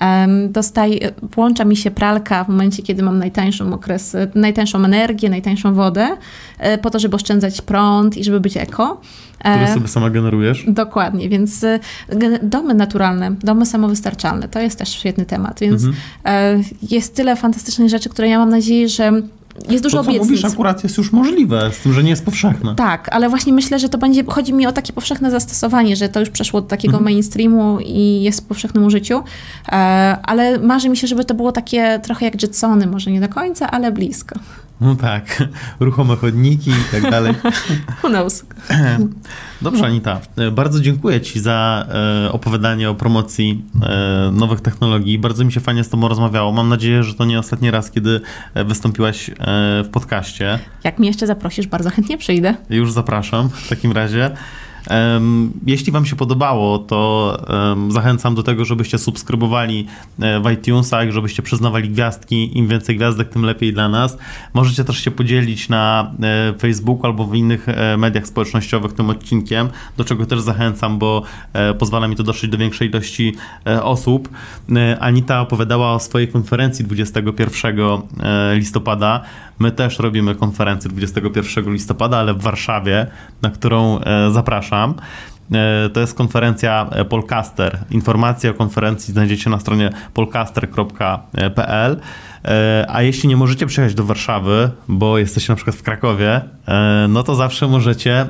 Włącza mi się pralka w momencie, kiedy mam najtańszą energię, najtańszą wodę, po to, żeby oszczędzać prąd i żeby być eko. Które sobie sama generujesz. Dokładnie, więc domy naturalne, domy samowystarczalne, to jest też świetny temat, więc jest tyle fantastycznych rzeczy, które ja mam nadzieję, że jest dużo obietnic. To, co mówisz, akurat jest już możliwe, z tym, że nie jest powszechne. Tak, ale właśnie myślę, że to chodzi mi o takie powszechne zastosowanie, że to już przeszło do takiego mainstreamu i jest w powszechnym użyciu, ale marzy mi się, żeby to było takie trochę jak Jetsony, może nie do końca, ale blisko. No tak, ruchome chodniki i tak dalej. Who knows? Dobrze, Anita, bardzo dziękuję Ci za opowiadanie o promocji nowych technologii. Bardzo mi się fajnie z Tobą rozmawiało. Mam nadzieję, że to nie ostatni raz, kiedy wystąpiłaś w podcaście. Jak mnie jeszcze zaprosisz, bardzo chętnie przyjdę. Już zapraszam w takim razie. Jeśli Wam się podobało, to zachęcam do tego, żebyście subskrybowali w iTunesach, żebyście przyznawali gwiazdki. Im więcej gwiazdek, tym lepiej dla nas. Możecie też się podzielić na Facebooku albo w innych mediach społecznościowych tym odcinkiem, do czego też zachęcam, bo pozwala mi to dotrzeć do większej ilości osób. Anita opowiadała o swojej konferencji 21 listopada. My też robimy konferencję 21 listopada, ale w Warszawie, na którą zapraszam. To jest konferencja Polcaster. Informacje o konferencji znajdziecie na stronie polcaster.pl. A jeśli nie możecie przyjechać do Warszawy, bo jesteście na przykład w Krakowie, no to zawsze możecie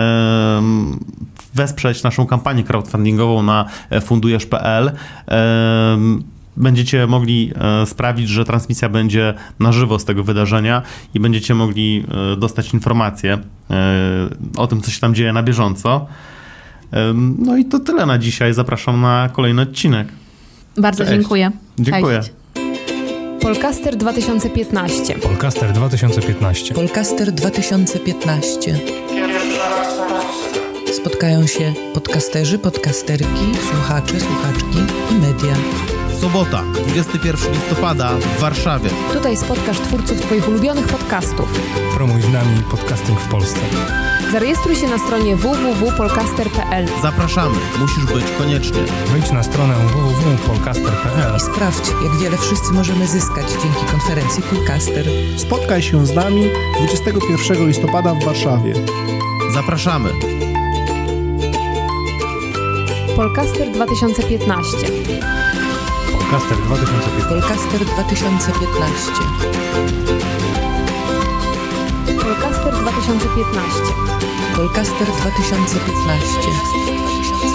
wesprzeć naszą kampanię crowdfundingową na fundujesz.pl. Będziecie mogli sprawić, że transmisja będzie na żywo z tego wydarzenia i będziecie mogli dostać informacje o tym, co się tam dzieje na bieżąco. No i to tyle na dzisiaj. Zapraszam na kolejny odcinek. Bardzo dziękuję. Dziękuję. Cześć. Polcaster 2015. Polcaster 2015. Polcaster 2015. Spotkają się podcasterzy, podcasterki, słuchacze, słuchaczki i media. Sobota, 21 listopada w Warszawie. Tutaj spotkasz twórców Twoich ulubionych podcastów. Promuj z nami podcasting w Polsce. Zarejestruj się na stronie www.polcaster.pl. Zapraszamy, musisz być koniecznie. Wejdź na stronę www.polcaster.pl I sprawdź, jak wiele wszyscy możemy zyskać dzięki konferencji Polcaster. Spotkaj się z nami 21 listopada w Warszawie. Zapraszamy. Polcaster 2015. Polcaster 2015. Polcaster 2015. Polcaster 2015. Polcaster 2015.